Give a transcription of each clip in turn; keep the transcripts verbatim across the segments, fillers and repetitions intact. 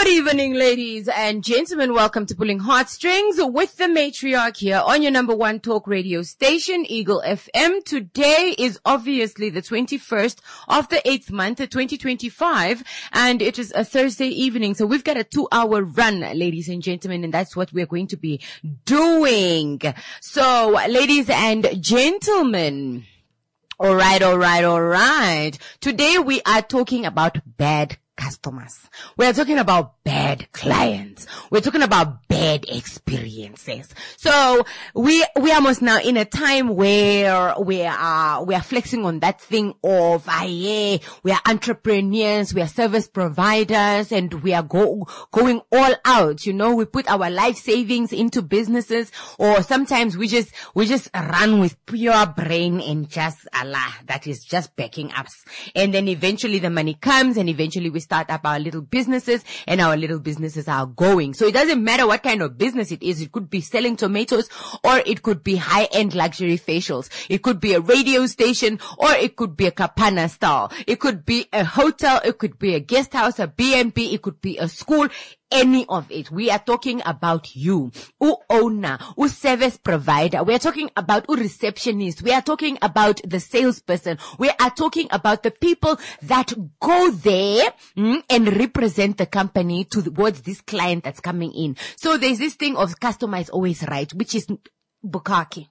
Good evening, ladies and gentlemen. Welcome to Pulling Heartstrings with the Matriarch here on your number one talk radio station, Eagle F M. Today is obviously the twenty-first of the eighth month, twenty twenty-five, and it is a Thursday evening. So we've got a two-hour run, ladies and gentlemen, and that's what we're going to be doing. So, ladies and gentlemen, all right, all right, all right. Today we are talking about bad customers. We're talking about bad clients. We're talking about bad experiences. So we we are almost now in a time where we are we are flexing on that thing of ah yeah, we are entrepreneurs, we are service providers, and we are go, going all out. You know, we put our life savings into businesses, or sometimes we just we just run with pure brain and just Allah that is just backing us. And then eventually the money comes, and eventually we start up our little businesses, and our little businesses are going. So it doesn't matter what kind of business it is. It could be selling tomatoes, or it could be high-end luxury facials. It could be a radio station, or it could be a Kapana style. It could be a hotel. It could be a guest house, a B and B. It could be a school. Any of it. We are talking about you, u owner, u service provider. We are talking about u receptionist. We are talking about the salesperson. We are talking about the people that go there mm, and represent the company towards this client that's coming in. So there's this thing of customer is always right, which is Bukaki.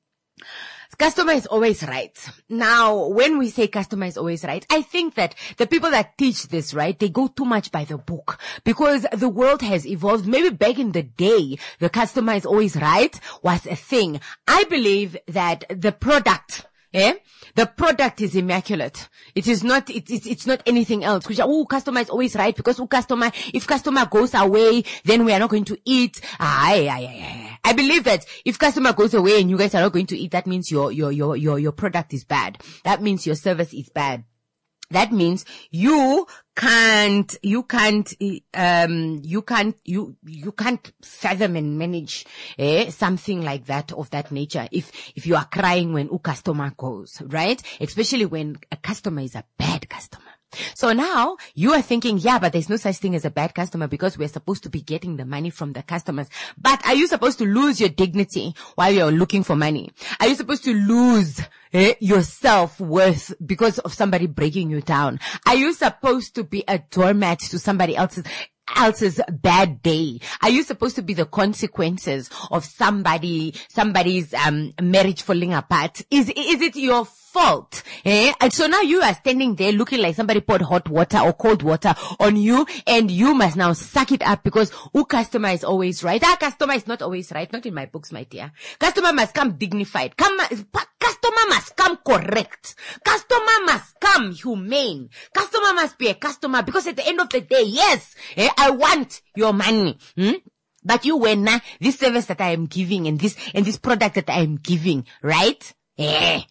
Customer is always right. Now, when we say customer is always right, I think that the people that teach this, right, they go too much by the book, because the world has evolved. Maybe back in the day, the customer is always right was a thing. I believe that the product, eh, the product is immaculate. It is not, it, it, it's not anything else. Oh, customer is always right, because oh, customer, if customer goes away, then we are not going to eat. Aye, aye, aye, aye. I believe that if customer goes away and you guys are not going to eat, that means your, your, your, your, your product is bad. That means your service is bad. That means you can't, you can't, um, you can't, you, you can't fathom and manage, eh, something like that of that nature. If, if you are crying when a customer goes, right? Especially when a customer is a bad customer. So now you are thinking, yeah, but there's no such thing as a bad customer, because we're supposed to be getting the money from the customers. But are you supposed to lose your dignity while you're looking for money? Are you supposed to lose eh, your self-worth because of somebody breaking you down? Are you supposed to be a doormat to somebody else's else's bad day? Are you supposed to be the consequences of somebody somebody's um marriage falling apart? Is is it your fault? Eh? And so now you are standing there looking like somebody poured hot water or cold water on you, and you must now suck it up, because who customer is always right. Our customer is not always right. Not in my books, my dear. Customer must come dignified. Come, customer must come correct. Customer must come humane. Customer must be a customer, because at the end of the day, yes, eh, I want your money. Hmm? But you when nah, this service that I am giving, and this and this product that I am giving, right? Eh.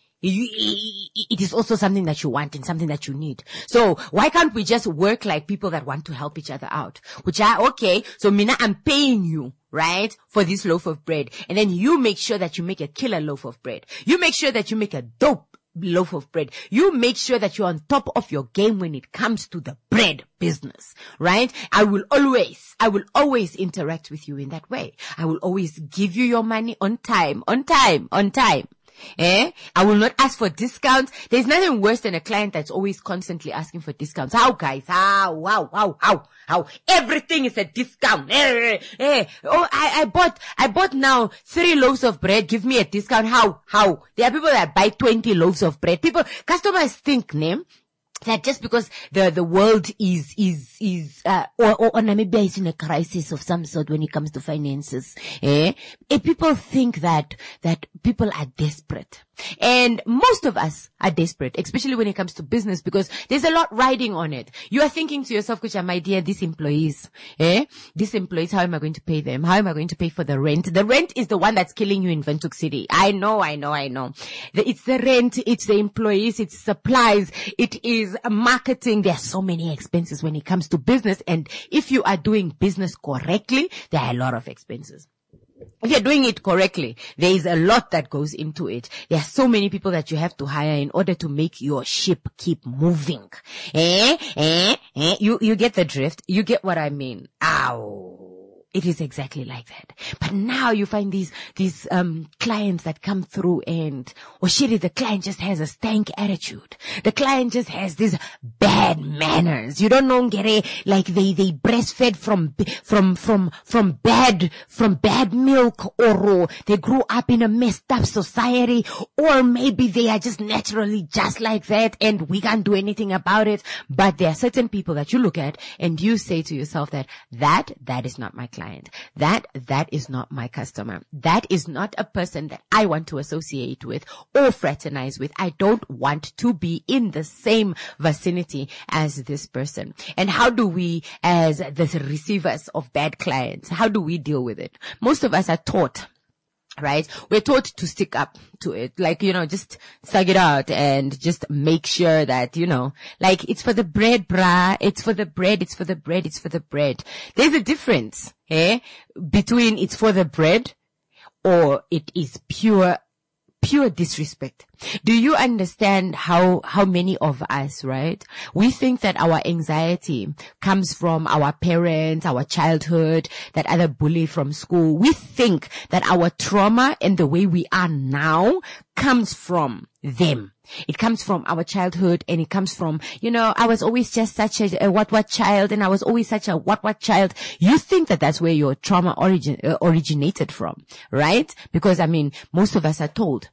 It is also something that you want and something that you need. So why can't we just work like people that want to help each other out? Which are, okay, so Mina, I'm paying you, right, for this loaf of bread. And then you make sure that you make a killer loaf of bread. You make sure that you make a dope loaf of bread. You make sure that you're on top of your game when it comes to the bread business, right? I will always, I will always interact with you in that way. I will always give you your money on time, on time, on time. Eh? I will not ask for discounts. There's nothing worse than a client that's always constantly asking for discounts. How, guys? How? How? How? How? How? Everything is a discount. Eh, eh, eh. Oh, I, I bought, I bought now three loaves of bread. Give me a discount. How? How? There are people that buy twenty loaves of bread. People, customers think, name. That just because the, the world is, is, is, uh, or, or, or Namibia is in a crisis of some sort when it comes to finances, eh? If people think that, that people are desperate. And most of us are desperate, especially when it comes to business, because there's a lot riding on it. You are thinking to yourself, Kucha, my dear, these employees, eh? These employees, how am I going to pay them? How am I going to pay for the rent? The rent is the one that's killing you in Windhoek City. I know, I know, I know. It's the rent, it's the employees, it's supplies, it is marketing. There are so many expenses when it comes to business. And if you are doing business correctly, there are a lot of expenses. if you're doing it correctly, there is a lot that goes into it. There are so many people that you have to hire in order to make your ship keep moving. Eh? Eh? Eh? You, you get the drift. You get what I mean. Ow. It is exactly like that. But now you find these, these, um, clients that come through and, oh shit, the client just has a stank attitude. The client just has these bad manners. You don't know, Ngere, like they, they breastfed from, from, from, from bad, from bad milk, or they grew up in a messed up society, or maybe they are just naturally just like that and we can't do anything about it. But there are certain people that you look at and you say to yourself that, that, that is not my client. Client. That, that is not my customer. That is not a person that I want to associate with or fraternize with. I don't want to be in the same vicinity as this person. And how do we, as the receivers of bad clients, how do we deal with it? Most of us are taught, right? We're taught to stick up to it. Like, you know, just suck it out and just make sure that, you know, like it's for the bread, brah. It's for the bread. It's for the bread. It's for the bread. There's a difference, eh? Between it's for the bread or it is pure, pure disrespect. Do you understand how, how many of us, right? We think that our anxiety comes from our parents, our childhood, that other bully from school. We think that our trauma and the way we are now comes from them. It comes from our childhood and it comes from, you know, I was always just such a, a what what child and I was always such a what what child. You think that that's where your trauma origin, uh, originated from, right? Because I mean, most of us are told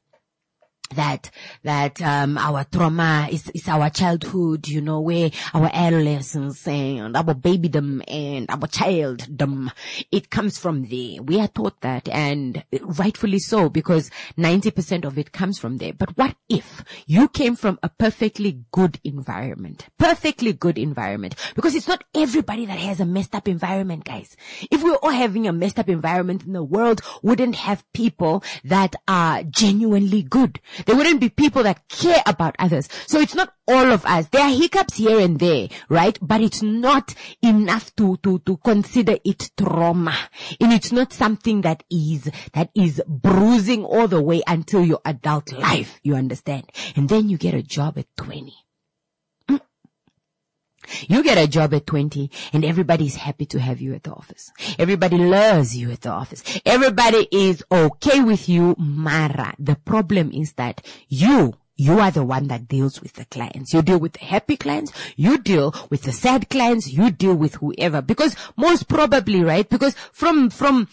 that, that, um, our trauma is, is our childhood, you know, where our adolescence and our babydom and our childdom, it comes from there. We are taught that, and rightfully so, because ninety percent of it comes from there. But what if you came from a perfectly good environment? Perfectly good environment. Because it's not everybody that has a messed up environment, guys. If we were all having a messed up environment, in the world wouldn't have people that are genuinely good. There wouldn't be people that care about others. So it's not all of us. There are hiccups here and there, right? But it's not enough to, to, to consider it trauma. And it's not something that is, that is bruising all the way until your adult life. You understand? And then you get a job at twenty. You get a job at twenty and everybody's happy to have you at the office. Everybody loves you at the office. Everybody is okay with you, Mara. The problem is that you You are the one that deals with the clients. You deal with the happy clients. You deal with the sad clients. You deal with whoever. Because most probably, right? Because from, from,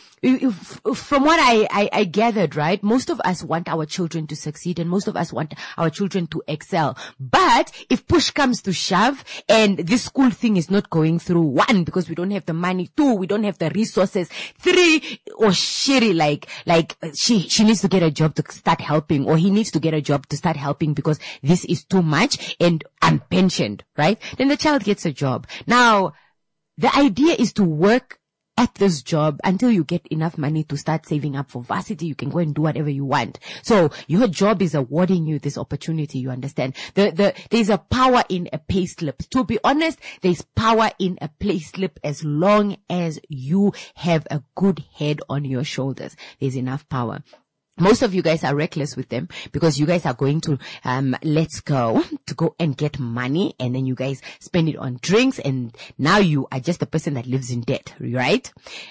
from what I, I, I gathered, right? Most of us want our children to succeed and most of us want our children to excel. But if push comes to shove and this school thing is not going through, one, because we don't have the money, two, we don't have the resources, three, or shitty, like, like, she, she needs to get a job to start helping, or he needs to get a job to start helping because this is too much and I'm pensioned, right? Then the child gets a job. Now, the idea is to work at this job until you get enough money to start saving up for varsity. You can go and do whatever you want. So your job is awarding you this opportunity. You understand? The, the, there's a power in a pay slip. To be honest, there's power in a pay slip as long as you have a good head on your shoulders. There's enough power. Most of you guys are reckless with them because you guys are going to, um, let's go to go and get money and then you guys spend it on drinks and now you are just a person that lives in debt, right?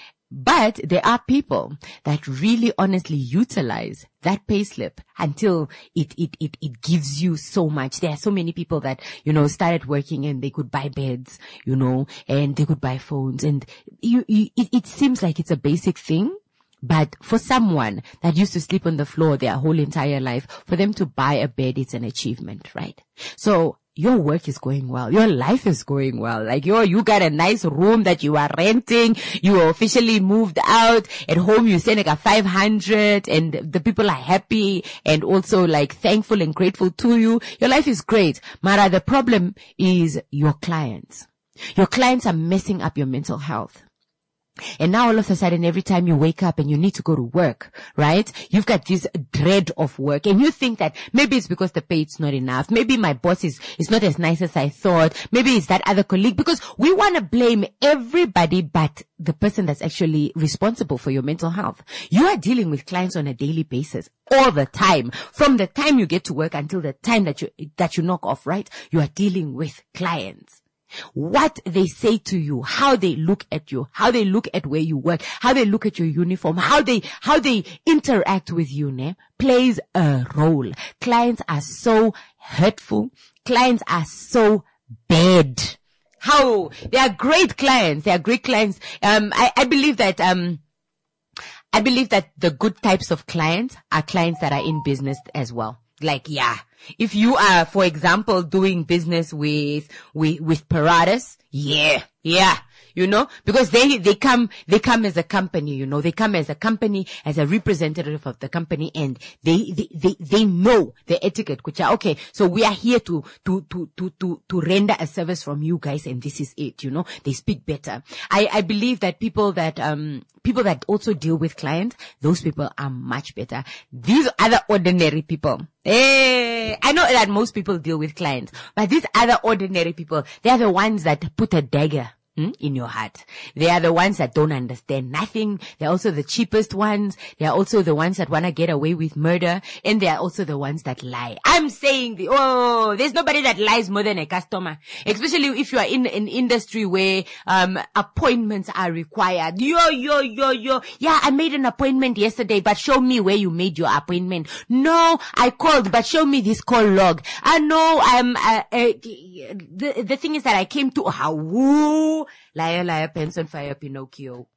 But there are people that really honestly utilize that payslip until it, it, it, it gives you so much. There are so many people that, you know, started working and they could buy beds, you know, and they could buy phones and you, you it, it seems like it's a basic thing. But for someone that used to sleep on the floor their whole entire life, for them to buy a bed, it's an achievement, right? So your work is going well. Your life is going well. Like you you got a nice room that you are renting. You are officially moved out. At home, you send like a five hundred and the people are happy and also like thankful and grateful to you. Your life is great. Mara, the problem is your clients. Your clients are messing up your mental health. And now all of a sudden, every time you wake up and you need to go to work, right? You've got this dread of work, and you think that maybe it's because the pay is not enough. Maybe my boss is, is not as nice as I thought. Maybe it's that other colleague, because we want to blame everybody but the person that's actually responsible for your mental health. You are dealing with clients on a daily basis, all the time. From the time you get to work until the time that you, that you knock off, right? You are dealing with clients. What they say to you, how they look at you, how they look at where you work, how they look at your uniform, how they, how they interact with you, ne, plays a role. Clients are so hurtful. Clients are so bad. How they are great clients. They are great clients. Um, I, I believe that, um, I believe that the good types of clients are clients that are in business as well. Like, yeah, if you are, for example, doing business with, with, with Paratus, yeah, yeah, you know, because they, they come, they come as a company, you know, they come as a company, as a representative of the company, and they, they, they, they know the etiquette, which are, okay, so we are here to, to, to, to, to, to render a service from you guys, and this is it, you know, they speak better. I, I believe that people that, um, people that also deal with clients, those people are much better. These other ordinary people, hey, I know that most people deal with clients, but these other ordinary people, they are the ones that put a dagger Hmm? in your heart. They are the ones that don't understand nothing. They're also the cheapest ones. They are also the ones that want to get away with murder. And they are also the ones that lie. I'm saying, the, oh, there's nobody that lies more than a customer. Especially if you are in an industry where um appointments are required. Yo, yo, yo, yo. Yeah, I made an appointment yesterday, but show me where you made your appointment. No, I called, but show me this call log. I know I'm, uh, uh, the, the thing is that I came to, how, woo. Liar, liar, pants on fire, Pinocchio.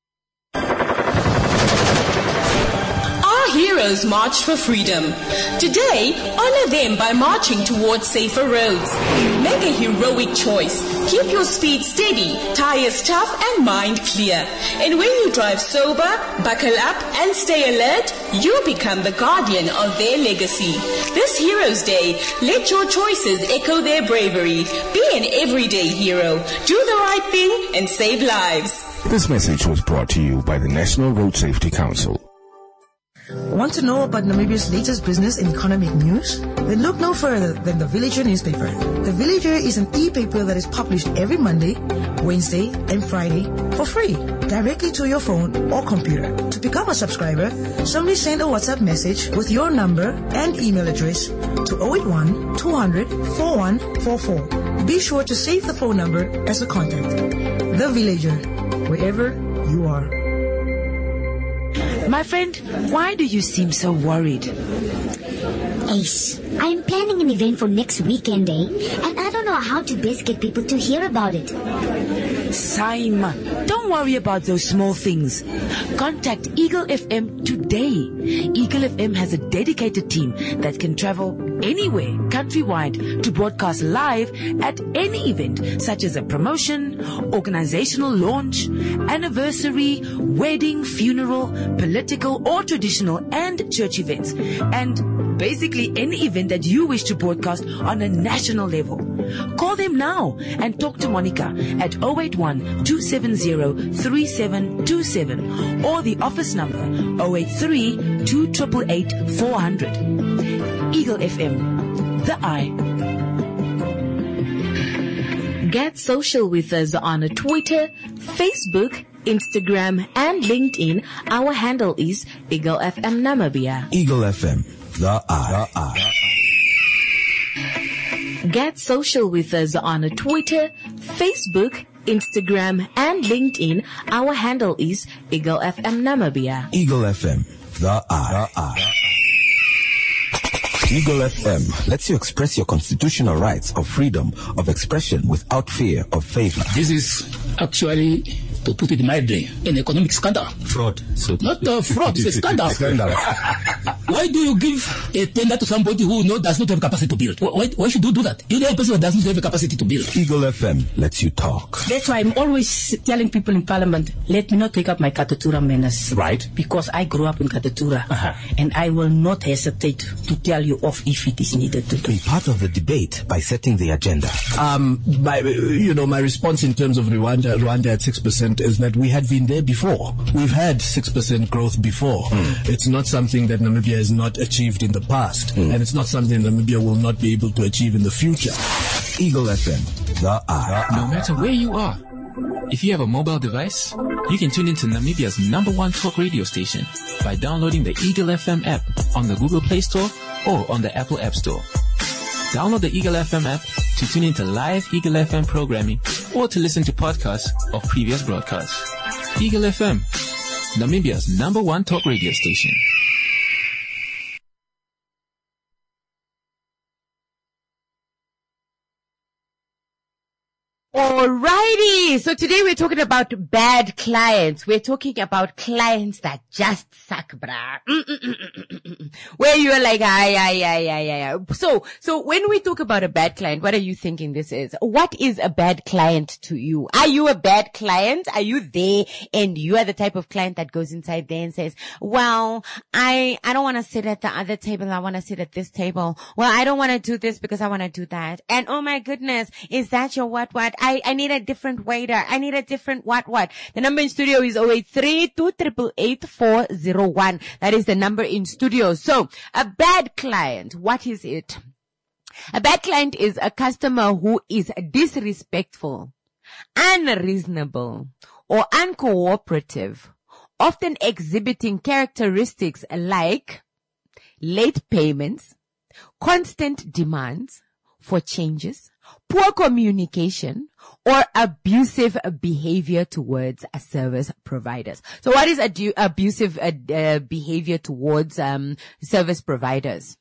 Our heroes marched for freedom. Today, honor them by marching towards safer roads. Make a heroic choice. Keep your speed steady, tires tough, and mind clear. And when you drive sober, buckle up and stay alert, you become the guardian of their legacy. This Heroes Day, let your choices echo their bravery. Be an everyday hero. Do the right thing and save lives. This message was brought to you by the National Road Safety Council. Want to know about Namibia's latest business and economic news? Then look no further than The Villager newspaper. The Villager is an e-paper that is published every Monday, Wednesday, and Friday for free, directly to your phone or computer. To become a subscriber, simply send a WhatsApp message with your number and email address to zero eight one, two hundred, forty-one forty-four. Be sure to save the phone number as a contact. The Villager, wherever you are. My friend, why do you seem so worried? Ace, I'm planning an event for next weekend, eh? And I don't know how to best get people to hear about it. Saim, don't worry about those small things. Contact Eagle F M today. Eagle F M has a dedicated team that can travel anywhere countrywide to broadcast live at any event, such as a promotion, organizational launch, anniversary, wedding, funeral, political or traditional and church events, and basically any event that you wish to broadcast on a national level. Call them now and talk to Monica at zero eight one, two seven zero, three seven two seven or the office number zero eight three, two eight eight, four hundred. Eagle F M, the eye. Get social with us on Twitter, Facebook, Instagram, and LinkedIn. Our handle is Eagle F M Namibia. Eagle F M, the eye. The eye. Get social with us on Twitter, Facebook, Instagram, and LinkedIn. Our handle is Eagle F M Namibia. Eagle F M, the eye. The eye. Eagle F M lets you express your constitutional rights of freedom of expression without fear of favor. This is actually, to put it mildly, an economic scandal. Fraud. So not uh, fraud, it's a scandal. Scandal. Why do you give a tender to somebody who no, does not have capacity to build? Why, why should you do that? You're the person who doesn't have a capacity to build. Eagle F M lets you talk. That's why I'm always telling people in Parliament, let me not take up my Katutura manners. Right. Because I grew up in Katutura. Uh-huh. And I will not hesitate to tell you off if it is needed to do. Be part of the debate by setting the agenda. Um, my, you know, my response in terms of Rwanda, Rwanda at six percent is that we had been there before. We've had six percent growth before. Mm. It's not something that Namibia has not achieved in the past. Mm. And it's not something Namibia will not be able to achieve in the future. Eagle F M, the eye. No matter where you are, if you have a mobile device, you can tune into Namibia's number one talk radio station by downloading the Eagle F M app on the Google Play Store or on the Apple App Store. Download the Eagle F M app to tune into live Eagle F M programming or to listen to podcasts of previous broadcasts. Eagle F M, Namibia's number one talk radio station. Alrighty, so today we're talking about bad clients. We're talking about clients that just suck, bruh. Mm-mm-mm-mm-mm-mm. Where you're like, ay, ay, ay, ay, ay. So, so when we talk about a bad client, what are you thinking this is? What is a bad client to you? Are you a bad client? Are you there and you are the type of client that goes inside there and says, well, I, I don't want to sit at the other table. I want to sit at this table. Well, I don't want to do this because I want to do that. And oh my goodness, is that your what what? I, I need a different waiter. I need a different what what. The number in studio is zero eight three, two eight eight, eight four zero one. That is the number in studio. So, a bad client, what is it? A bad client is a customer who is disrespectful, unreasonable, or uncooperative, often exhibiting characteristics like late payments, constant demands for changes, poor communication, or abusive behavior towards uh, service providers. So what is adu- abusive uh, uh, behavior towards um, service providers?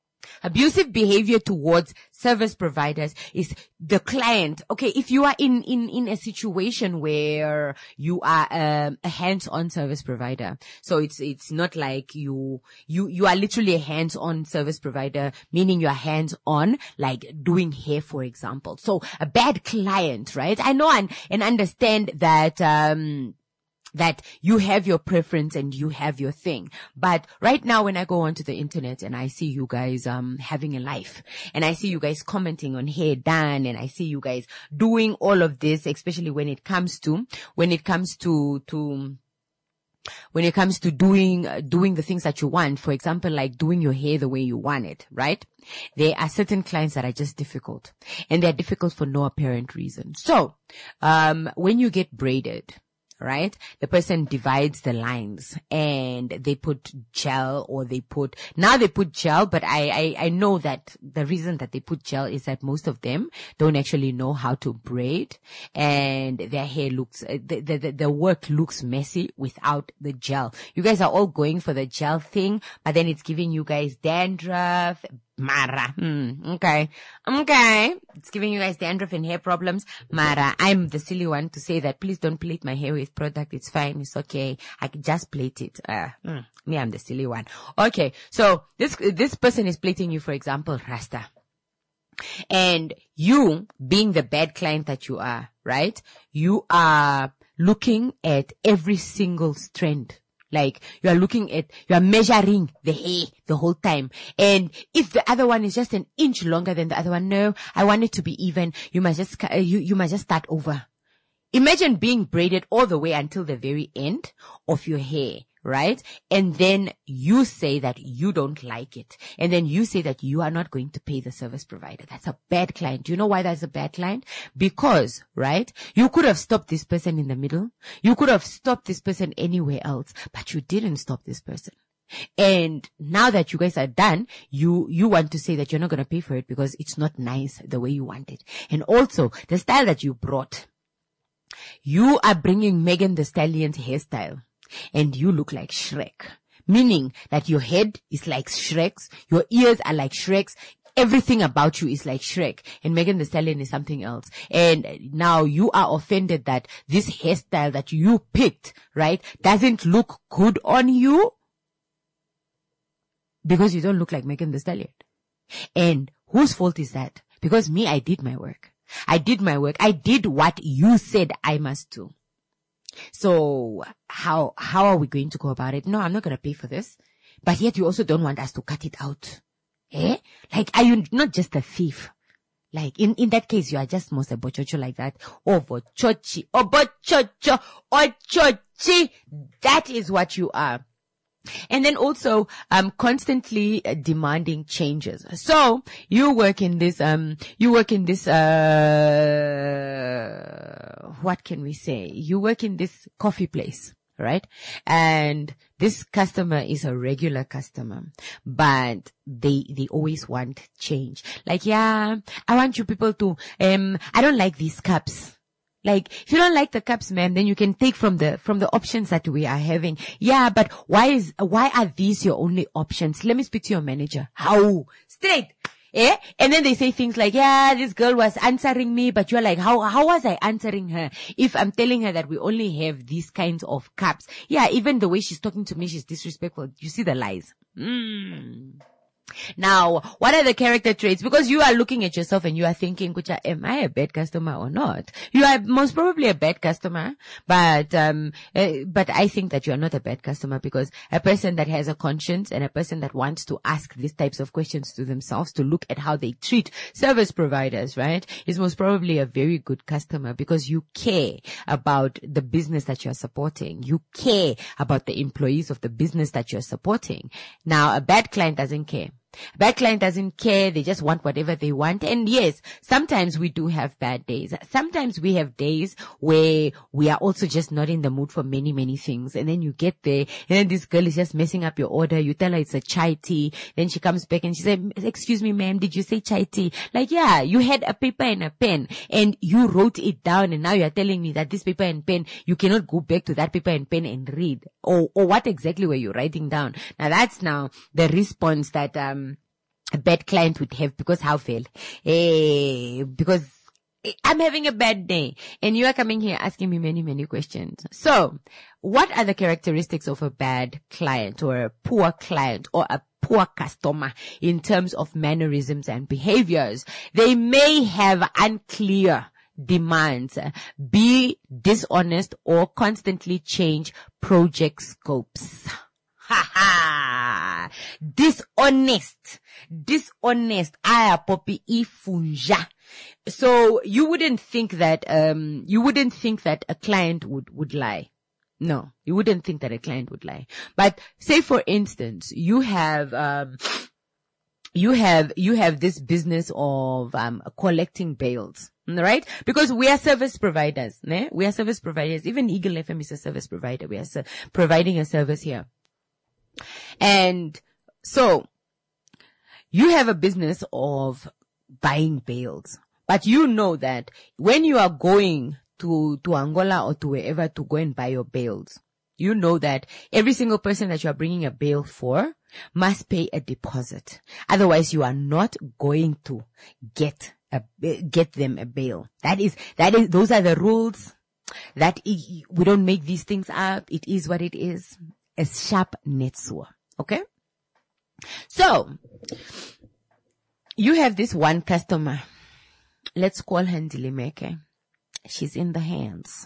Abusive behavior towards service providers is the client. Okay, if you are in, in, in a situation where you are um, a hands-on service provider, so it's, it's not like you, you, you are literally a hands-on service provider, meaning you are hands-on, like doing hair, for example. So a bad client, right? I know and, and understand that, um, that you have your preference and you have your thing. But right now when I go onto the internet and I see you guys, um, having a life and I see you guys commenting on hair done and I see you guys doing all of this, especially when it comes to, when it comes to, to, when it comes to doing, uh, doing the things that you want, for example, like doing your hair the way you want it, right? There are certain clients that are just difficult and they're difficult for no apparent reason. So, um, when you get braided, right? The person divides the lines and they put gel or they put, now they put gel, but I, I, I know that the reason that they put gel is that most of them don't actually know how to braid and their hair looks, the, the, the work looks messy without the gel. You guys are all going for the gel thing, but then it's giving you guys dandruff, Mara. Hmm. Okay. Okay. It's giving you guys dandruff and hair problems. Mara. I'm the silly one to say that please don't plate my hair with product. It's fine. It's okay. I can just plate it. Uh, mm, me, I'm the silly one. Okay. So this, this person is plating you, for example, Rasta. And you, being the bad client that you are, right? You are looking at every single strand. Like, you are looking at, you are measuring the hair the whole time. And if the other one is just an inch longer than the other one, no, I want it to be even. You must just, uh, you, you must just start over. Imagine being braided all the way until the very end of your hair, right? And then you say that you don't like it. And then you say that you are not going to pay the service provider. That's a bad client. Do you know why that's a bad client? Because, right, you could have stopped this person in the middle. You could have stopped this person anywhere else, but you didn't stop this person. And now that you guys are done, you, you want to say that you're not going to pay for it because it's not nice the way you want it. And also the style that you brought, you are bringing Megan Thee Stallion's hairstyle. And you look like Shrek, meaning that your head is like Shrek's, your ears are like Shrek's, everything about you is like Shrek, and Megan Thee Stallion is something else. And now you are offended that this hairstyle that you picked, right, doesn't look good on you. because you don't look like Megan Thee Stallion. And whose fault is that? Because me, I did my work. I did my work. I did what you said I must do. So how, how are we going to go about it? No, I'm not going to pay for this. But yet you also don't want us to cut it out. Eh? Like, are you not just a thief? Like, in, in that case, you are just most a bochocho like that. Or bochochi. Or bochocho. Or chochi. That is what you are. And then also, um, constantly uh, demanding changes. So, you work in this, um, you work in this, uh, what can we say? You work in this coffee place, right? And this customer is a regular customer, but they, they always want change. Like, yeah, I want you people to, um, I don't like these cups. Like, if you don't like the cups, ma'am, then you can take from the, from the options that we are having. Yeah, but why is, why are these your only options? Let me speak to your manager. How? Straight. Eh? And then they say things like, yeah, this girl was answering me, but you're like, how, how was I answering her if I'm telling her that we only have these kinds of cups? Yeah, even the way she's talking to me, she's disrespectful. You see the lies. Mm. Now, what are the character traits? Because you are looking at yourself and you are thinking, Kucha, am I a bad customer or not? You are most probably a bad customer, but, um, uh, but I think that you are not a bad customer, because a person that has a conscience and a person that wants to ask these types of questions to themselves, to look at how they treat service providers, right, is most probably a very good customer, because you care about the business that you're supporting. You care about the employees of the business that you're supporting. Now, a bad client doesn't care. Bad client doesn't care. They just want whatever they want. And yes, sometimes we do have bad days. Sometimes we have days where we are also just not in the mood for many, many things. And then you get there and then this girl is just messing up your order. You tell her it's a chai tea. Then she comes back and she said, excuse me, ma'am, did you say chai tea? Like, yeah, you had a paper and a pen and you wrote it down, and now you're telling me that this paper and pen, you cannot go back to that paper and pen and read. Or, or what exactly were you writing down? Now that's now the response that, um, a bad client would have, because how fail? Eh, because I'm having a bad day and you are coming here asking me many, many questions. So what are the characteristics of a bad client or a poor client or a poor customer in terms of mannerisms and behaviors? They may have unclear demands, be dishonest, or constantly change project scopes. Ha ha! Dishonest. Dishonest. Aya popi ifunja. So you wouldn't think that, um, you wouldn't think that a client would, would lie. No, you wouldn't think that a client would lie. But say for instance, you have, um, you have, you have this business of, um, collecting bails. Right? Because we are service providers. Ne? We are service providers. Even Eagle F M is a service provider. We are su- providing a service here. And so you have a business of buying bails, but you know that when you are going to, to Angola or to wherever to go and buy your bails, you know that every single person that you are bringing a bail for must pay a deposit. Otherwise you are not going to get a, get them a bail. That is, that is, those are the rules. That we don't make these things up. It is what it is. A sharp netsuwa. Okay? So, you have this one customer. Let's call her Ndilimeke. She's in the hands.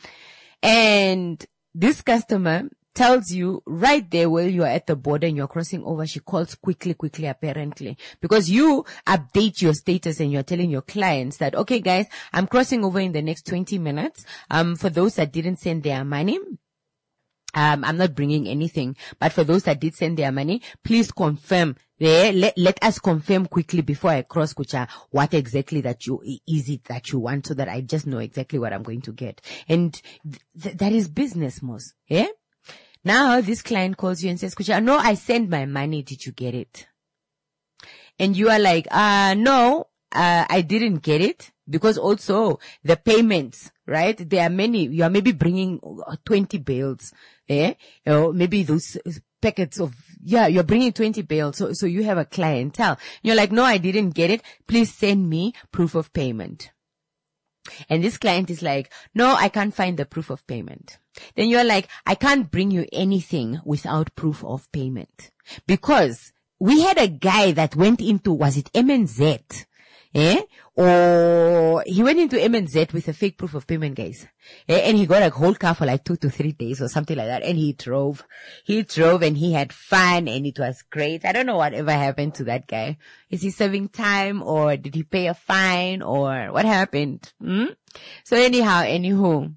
And this customer tells you right there while you're at the border and you're crossing over, she calls quickly, quickly, apparently. Because you update your status and you're telling your clients that, okay guys, I'm crossing over in the next twenty minutes. Um, for those that didn't send their money, Um, I'm not bringing anything, but for those that did send their money, please confirm there. Let, let us confirm quickly before I cross, Kucha, what exactly that you, is it that you want, so that I just know exactly what I'm going to get. And th- that is business, Mos. Yeah? Now this client calls you and says, Kucha, no, I sent my money. Did you get it? And you are like, uh, no, uh, I didn't get it. Because also the payments, right? There are many, you are maybe bringing twenty bails, eh? Or maybe those packets of, yeah, you're bringing twenty bails. So, so you have a clientele. You're like, no, I didn't get it. Please send me proof of payment. And this client is like, no, I can't find the proof of payment. Then you're like, I can't bring you anything without proof of payment. Because we had a guy that went into, was it M N Z? Eh? Or he went into M N Z with a fake proof of payment, guys. Eh? And he got a whole car for like two to three days or something like that. And he drove, he drove and he had fun and it was great. I don't know whatever happened to that guy. Is he serving time or did he pay a fine or what happened? Hmm? So anyhow, anywho.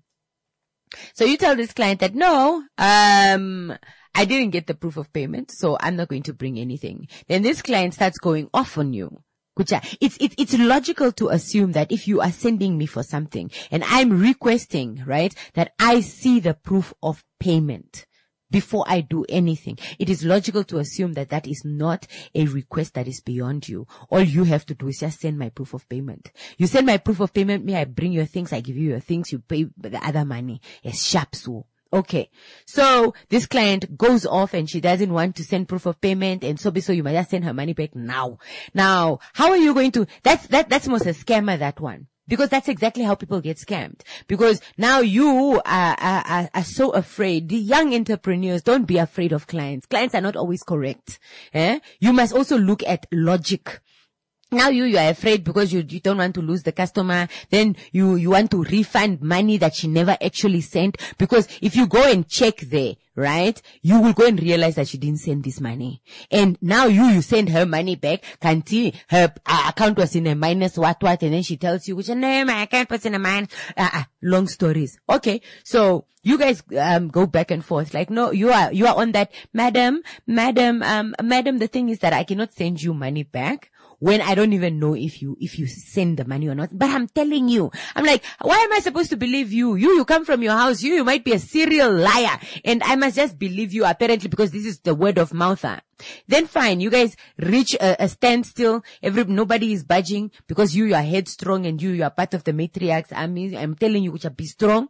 So you tell this client that no, um, I didn't get the proof of payment, so I'm not going to bring anything. Then this client starts going off on you. It's, it's, it's logical to assume that if you are sending me for something and I'm requesting, right, that I see the proof of payment before I do anything, it is logical to assume that that is not a request that is beyond you. All you have to do is just send my proof of payment. You send my proof of payment, me, I bring your things, I give you your things, you pay the other money. It's sharp, so. Okay. So this client goes off and she doesn't want to send proof of payment and so so you might just send her money back now. Now, how are you going to, that's, that, that's most a scammer, that one. Because that's exactly how people get scammed. Because now you are, are, are so afraid. The young entrepreneurs, don't be afraid of clients. Clients are not always correct. Eh? You must also look at logic. Now you, you are afraid because you, you don't want to lose the customer. Then you, you want to refund money that she never actually sent. Because if you go and check there, right, you will go and realize that she didn't send this money. And now you, you send her money back. Can't see her uh, account was in a minus what, what. And then she tells you, which no, my account was in a minus. Uh, uh, long stories. Okay. So you guys, um, go back and forth. Like, no, you are, you are on that, madam, madam, um, madam, the thing is that I cannot send you money back when I don't even know if you, if you send the money or not. But I'm telling you, I'm like, why am I supposed to believe you? You, you come from your house. You, you might be a serial liar. And I must just believe you apparently because this is the word of mouth. Huh? Then fine, you guys reach a, a standstill. Every, nobody is budging because you, you are headstrong and you, you are part of the matriarchs. I mean, I'm telling you, which are be strong.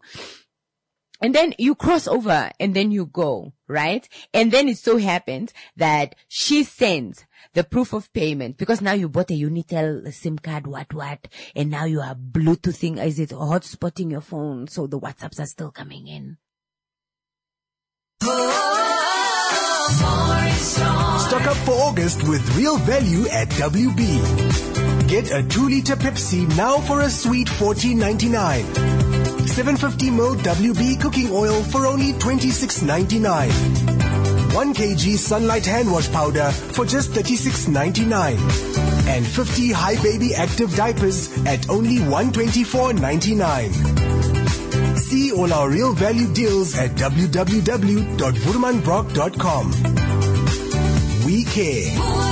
And then you cross over and then you go, right? And then it so happens that she sends the proof of payment because now you bought a Unitel SIM card, what, what, and now you are Bluetoothing, is it hotspotting your phone? So the WhatsApps are still coming in. Stock up for August with real value at W B. Get a two liter Pepsi now for a sweet fourteen ninety-nine. seven hundred fifty milliliters W B cooking oil for only twenty-six ninety-nine. one kilogram Sunlight hand wash powder for just thirty-six ninety-nine. And fifty High Baby Active diapers at only one hundred twenty-four ninety-nine. See all our real value deals at w w w dot woermanbrock dot com. We care.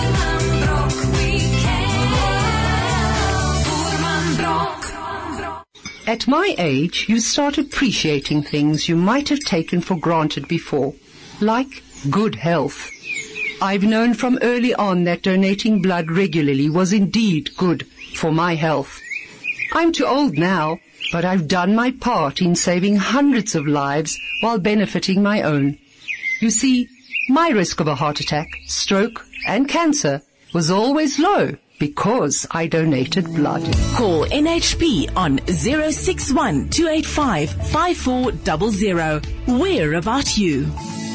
At my age, you start appreciating things you might have taken for granted before, like good health. I've known from early on that donating blood regularly was indeed good for my health. I'm too old now, but I've done my part in saving hundreds of lives while benefiting my own. You see, my risk of a heart attack, stroke, and cancer was always low because I donated blood. Call N H P on zero six one, two eight five, five four zero zero. We're about you.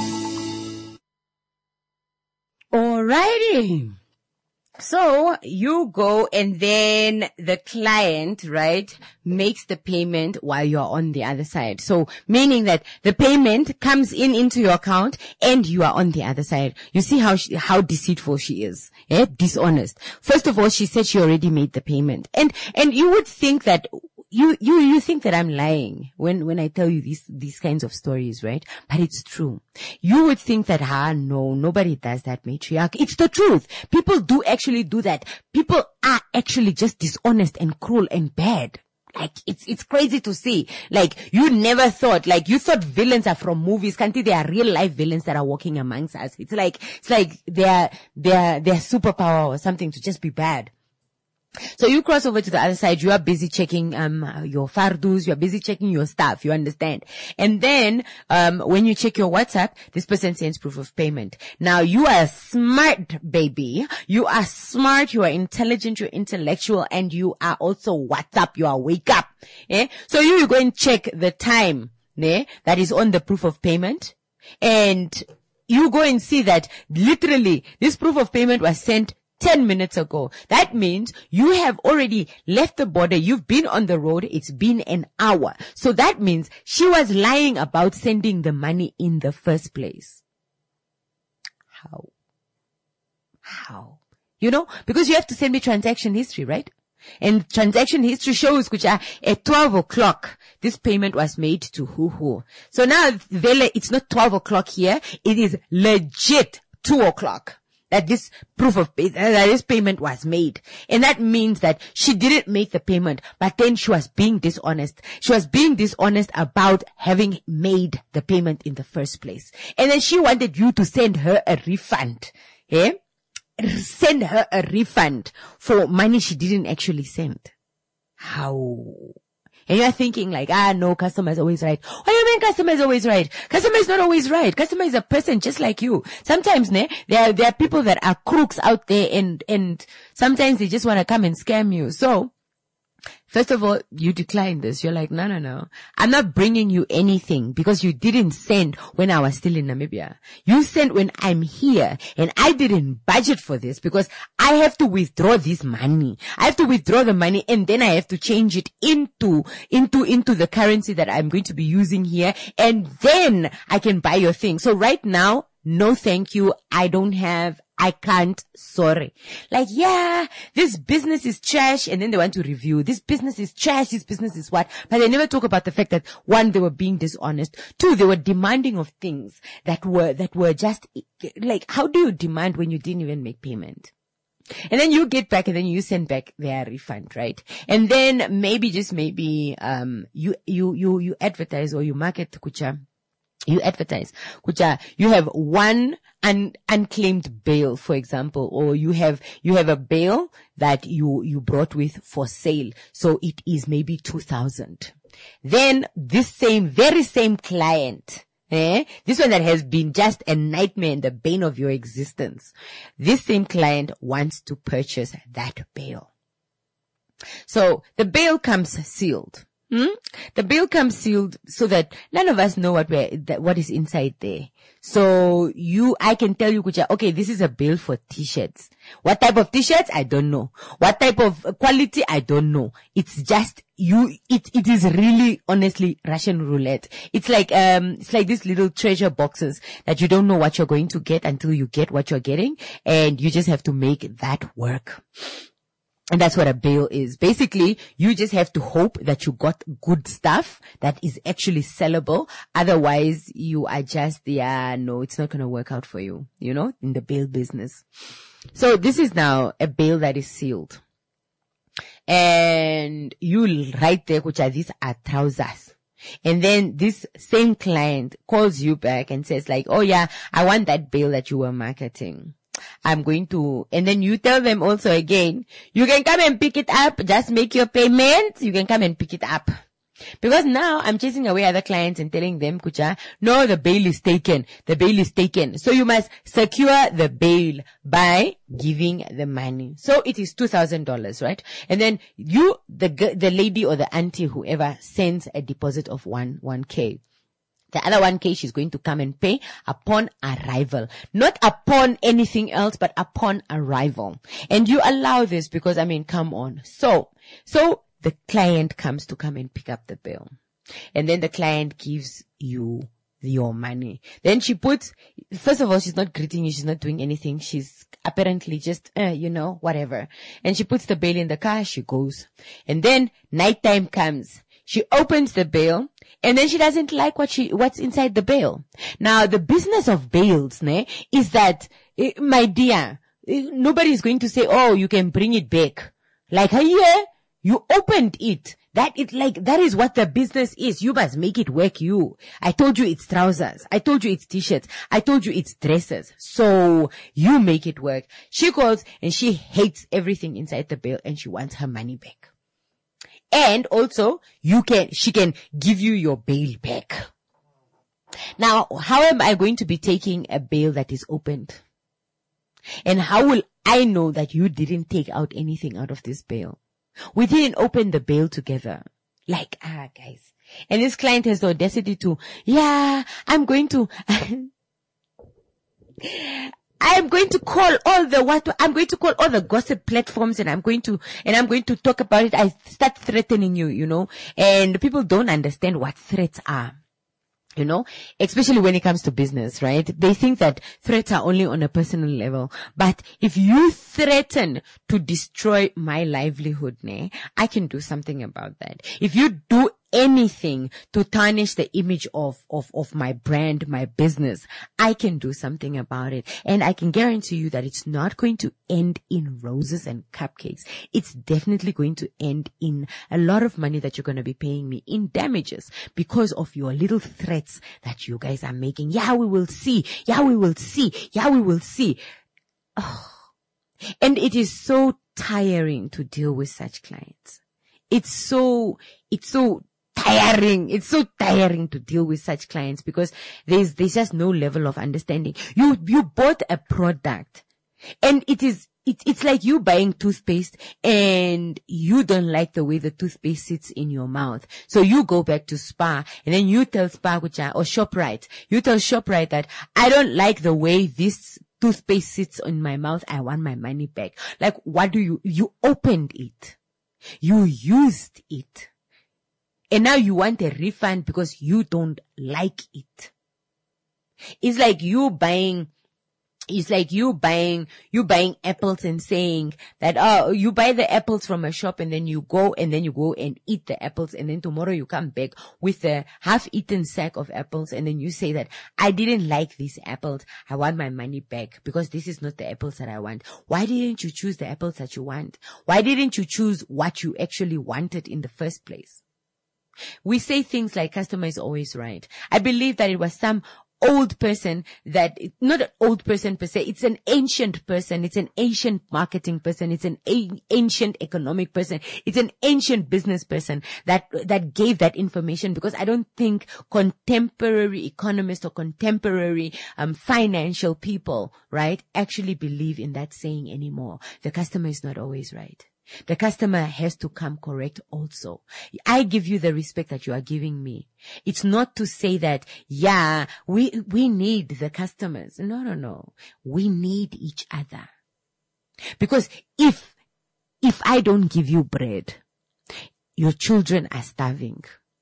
Alrighty. So you go and then the client, right, makes the payment while you're on the other side. So meaning that the payment comes in into your account and you are on the other side. You see how she, how deceitful she is, eh? Dishonest. First of all, she said she already made the payment. And, and you would think that You, you, you think that I'm lying when, when I tell you these, these kinds of stories, right? But it's true. You would think that, ah, no, nobody does that, matriarch. It's the truth. People do actually do that. People are actually just dishonest and cruel and bad. Like, it's, it's crazy to see. Like, you never thought, like, you thought villains are from movies. Can't they are real life villains that are walking amongst us. It's like, it's like they're, they're, they're superpower or something to just be bad. So you cross over to the other side, you are busy checking, um, your fardus, you are busy checking your stuff, you understand? And then, um, when you check your WhatsApp, this person sends proof of payment. Now you are smart, baby. You are smart, you are intelligent, you're intellectual, and you are also WhatsApp, you are wake up. Eh? So you, you go and check the time, eh, that is on the proof of payment. And you go and see that literally this proof of payment was sent ten minutes ago. That means you have already left the border. You've been on the road. It's been an hour. So that means she was lying about sending the money in the first place. How? How? You know, because you have to send me transaction history, right? And transaction history shows, kucha, at twelve o'clock, this payment was made to who who. So now, Vele, it's not twelve o'clock here. It is legit two o'clock. That this proof of pay, that this payment was made. And that means that she didn't make the payment, but then she was being dishonest. She was being dishonest about having made the payment in the first place. And then she wanted you to send her a refund. Eh? Send her a refund for money she didn't actually send. How? And you're thinking like, ah, no, customer is always right. What do you mean customer is always right? Customer is not always right. Customer is a person just like you. Sometimes, ne, there are, there are people that are crooks out there and, and sometimes they just want to come and scam you. So, first of all, you decline this. You're like, no, no, no. I'm not bringing you anything because you didn't send when I was still in Namibia. You sent when I'm here and I didn't budget for this because I have to withdraw this money. I have to withdraw the money and then I have to change it into, into, into the currency that I'm going to be using here and then I can buy your thing. So right now, no thank you. I don't have, I can't, sorry. Like, yeah, this business is trash, and then they want to review. This business is trash, this business is what? But they never talk about the fact that, one, they were being dishonest. Two, they were demanding of things that were, that were just, like, how do you demand when you didn't even make payment? And then you get back and then you send back their refund, right? And then maybe, just maybe, um, you, you, you, you advertise or you market, kucha. You advertise, kucha, you have one un, unclaimed bail, for example, or you have, you have a bail that you, you brought with for sale. So it is maybe two thousand. Then this same, very same client, eh, this one that has been just a nightmare and the bane of your existence. This same client wants to purchase that bail. So the bail comes sealed. Hmm? The bill comes sealed so that none of us know what we're, that, what is inside there. So you, I can tell you, Kucha, okay, this is a bill for t-shirts. What type of t-shirts? I don't know. What type of quality? I don't know. It's just you, it, it is really, honestly, Russian roulette. It's like, um, it's like these little treasure boxes that you don't know what you're going to get until you get what you're getting. And you just have to make that work. And that's what a bail is. Basically, you just have to hope that you got good stuff that is actually sellable. Otherwise, you are just, yeah, no, it's not going to work out for you, you know, in the bail business. So this is now a bail that is sealed. And you write there, which are these are trousers. And then this same client calls you back and says like, oh yeah, I want that bail that you were marketing. I'm going to, and then you tell them also again, you can come and pick it up, just make your payment, you can come and pick it up. Because now I'm chasing away other clients and telling them, Kucha, no, the bail is taken, the bail is taken. So you must secure the bail by giving the money. So it is two thousand dollars, right? And then you, the, the lady or the auntie, whoever sends a deposit of one, one K. The other one K she's going to come and pay upon arrival. Not upon anything else, but upon arrival. And you allow this because, I mean, come on. So, so the client comes to come and pick up the bill. And then the client gives you your money. Then she puts, first of all, she's not greeting you. She's not doing anything. She's apparently just, uh, you know, whatever. And she puts the bill in the car. She goes. And then nighttime comes. She opens the bail and then she doesn't like what she, what's inside the bail. Now, the business of bails, ne, is that, eh, my dear, eh, nobody is going to say, oh, you can bring it back. Like, yeah, you opened it. That it like, that is what the business is. You must make it work, you. I told you it's trousers. I told you it's t-shirts. I told you it's dresses. So you make it work. She calls and she hates everything inside the bail and she wants her money back. And also, you can, she can give you your bail back. Now, how am I going to be taking a bail that is opened? And how will I know that you didn't take out anything out of this bail? We didn't open the bail together. Like, ah, guys. And this client has the audacity to, yeah, I'm going to, I'm going to call all the what, I'm going to call all the gossip platforms and I'm going to, and I'm going to talk about it. I start threatening you, you know, and people don't understand what threats are. You know, especially when it comes to business, right? They think that threats are only on a personal level. But if you threaten to destroy my livelihood, ne, I can do something about that. If you do anything to tarnish the image of, of, of my brand, my business, I can do something about it. And I can guarantee you that it's not going to end in roses and cupcakes. It's definitely going to end in a lot of money that you're going to be paying me in damages because of your little threats that you guys are making. Yeah, we will see. Yeah, we will see. Yeah, we will see. Oh. And it is so tiring to deal with such clients. It's so, it's so tiring. It's so tiring to deal with such clients because there's, there's just no level of understanding. You, you bought a product and it is, it, it's like you buying toothpaste and you don't like the way the toothpaste sits in your mouth. So you go back to Spar and then you tell Spar, or ShopRite, you tell ShopRite that I don't like the way this toothpaste sits in my mouth. I want my money back. Like, what do you, you opened it. You used it. And now you want a refund because you don't like it. It's like you buying, it's like you buying, you buying apples and saying that, oh, you buy the apples from a shop and then you go and then you go and eat the apples and then tomorrow you come back with a half-eaten sack of apples and then you say that I didn't like these apples. I want my money back because this is not the apples that I want. Why didn't you choose the apples that you want? Why didn't you choose what you actually wanted in the first place? We say things like customer is always right. I believe that it was some old person that, not an old person per se, it's an ancient person, it's an ancient marketing person, it's an a- ancient economic person, it's an ancient business person that, that gave that information because I don't think contemporary economists or contemporary, um, financial people, right, actually believe in that saying anymore. The customer is not always right. The customer has to come correct also. I give you the respect that you are giving me. It's not to say that, yeah, we, we need the customers. No, no, no. We need each other. Because if, if I don't give you bread, your children are starving.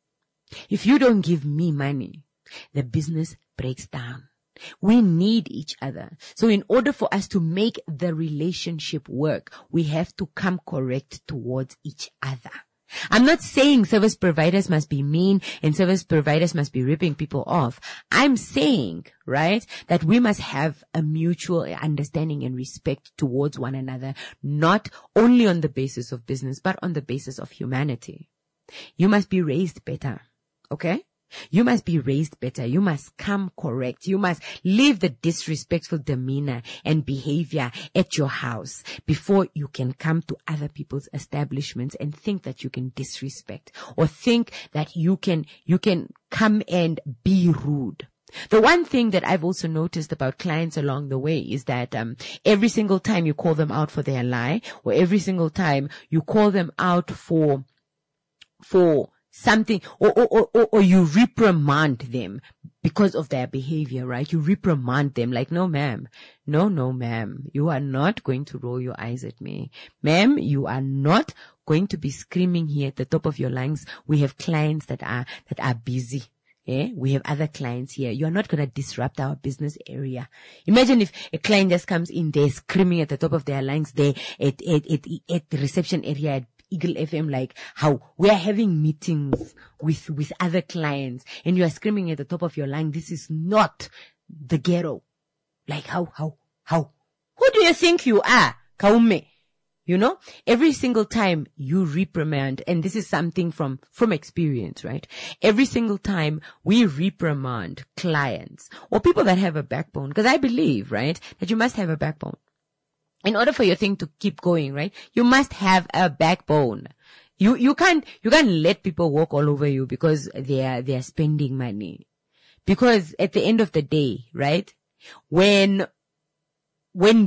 If you don't give me money, the business breaks down. We need each other. So in order for us to make the relationship work, we have to come correct towards each other. I'm not saying service providers must be mean and service providers must be ripping people off. I'm saying, right, that we must have a mutual understanding and respect towards one another, not only on the basis of business, but on the basis of humanity. You must be raised better. Okay? You must be raised better. You must come correct. You must leave the disrespectful demeanor and behavior at your house before you can come to other people's establishments and think that you can disrespect or think that you can, you can come and be rude. The one thing that I've also noticed about clients along the way is that um, every single time you call them out for their lie or every single time you call them out for, for, something, or, or, or, or you reprimand them because of their behavior, right? You reprimand them like, no, ma'am. No, no, ma'am. You are not going to roll your eyes at me. Ma'am, you are not going to be screaming here at the top of your lungs. We have clients that are, that are busy. Yeah, we have other clients here. You are not going to disrupt our business area. Imagine if a client just comes in there screaming at the top of their lungs there at, at, at, at the reception area at Eagle F M, like how we are having meetings with, with other clients and you are screaming at the top of your lung. This is not the ghetto. Like how, how, how, who do you think you are? Kaume. You know, every single time you reprimand, and this is something from, from experience, right? Every single time we reprimand clients or people that have a backbone, because I believe, right, that you must have a backbone. In order for your thing to keep going, right, you must have a backbone. You, you can't, you can't let people walk all over you because they are, they are spending money. Because at the end of the day, right, when, when this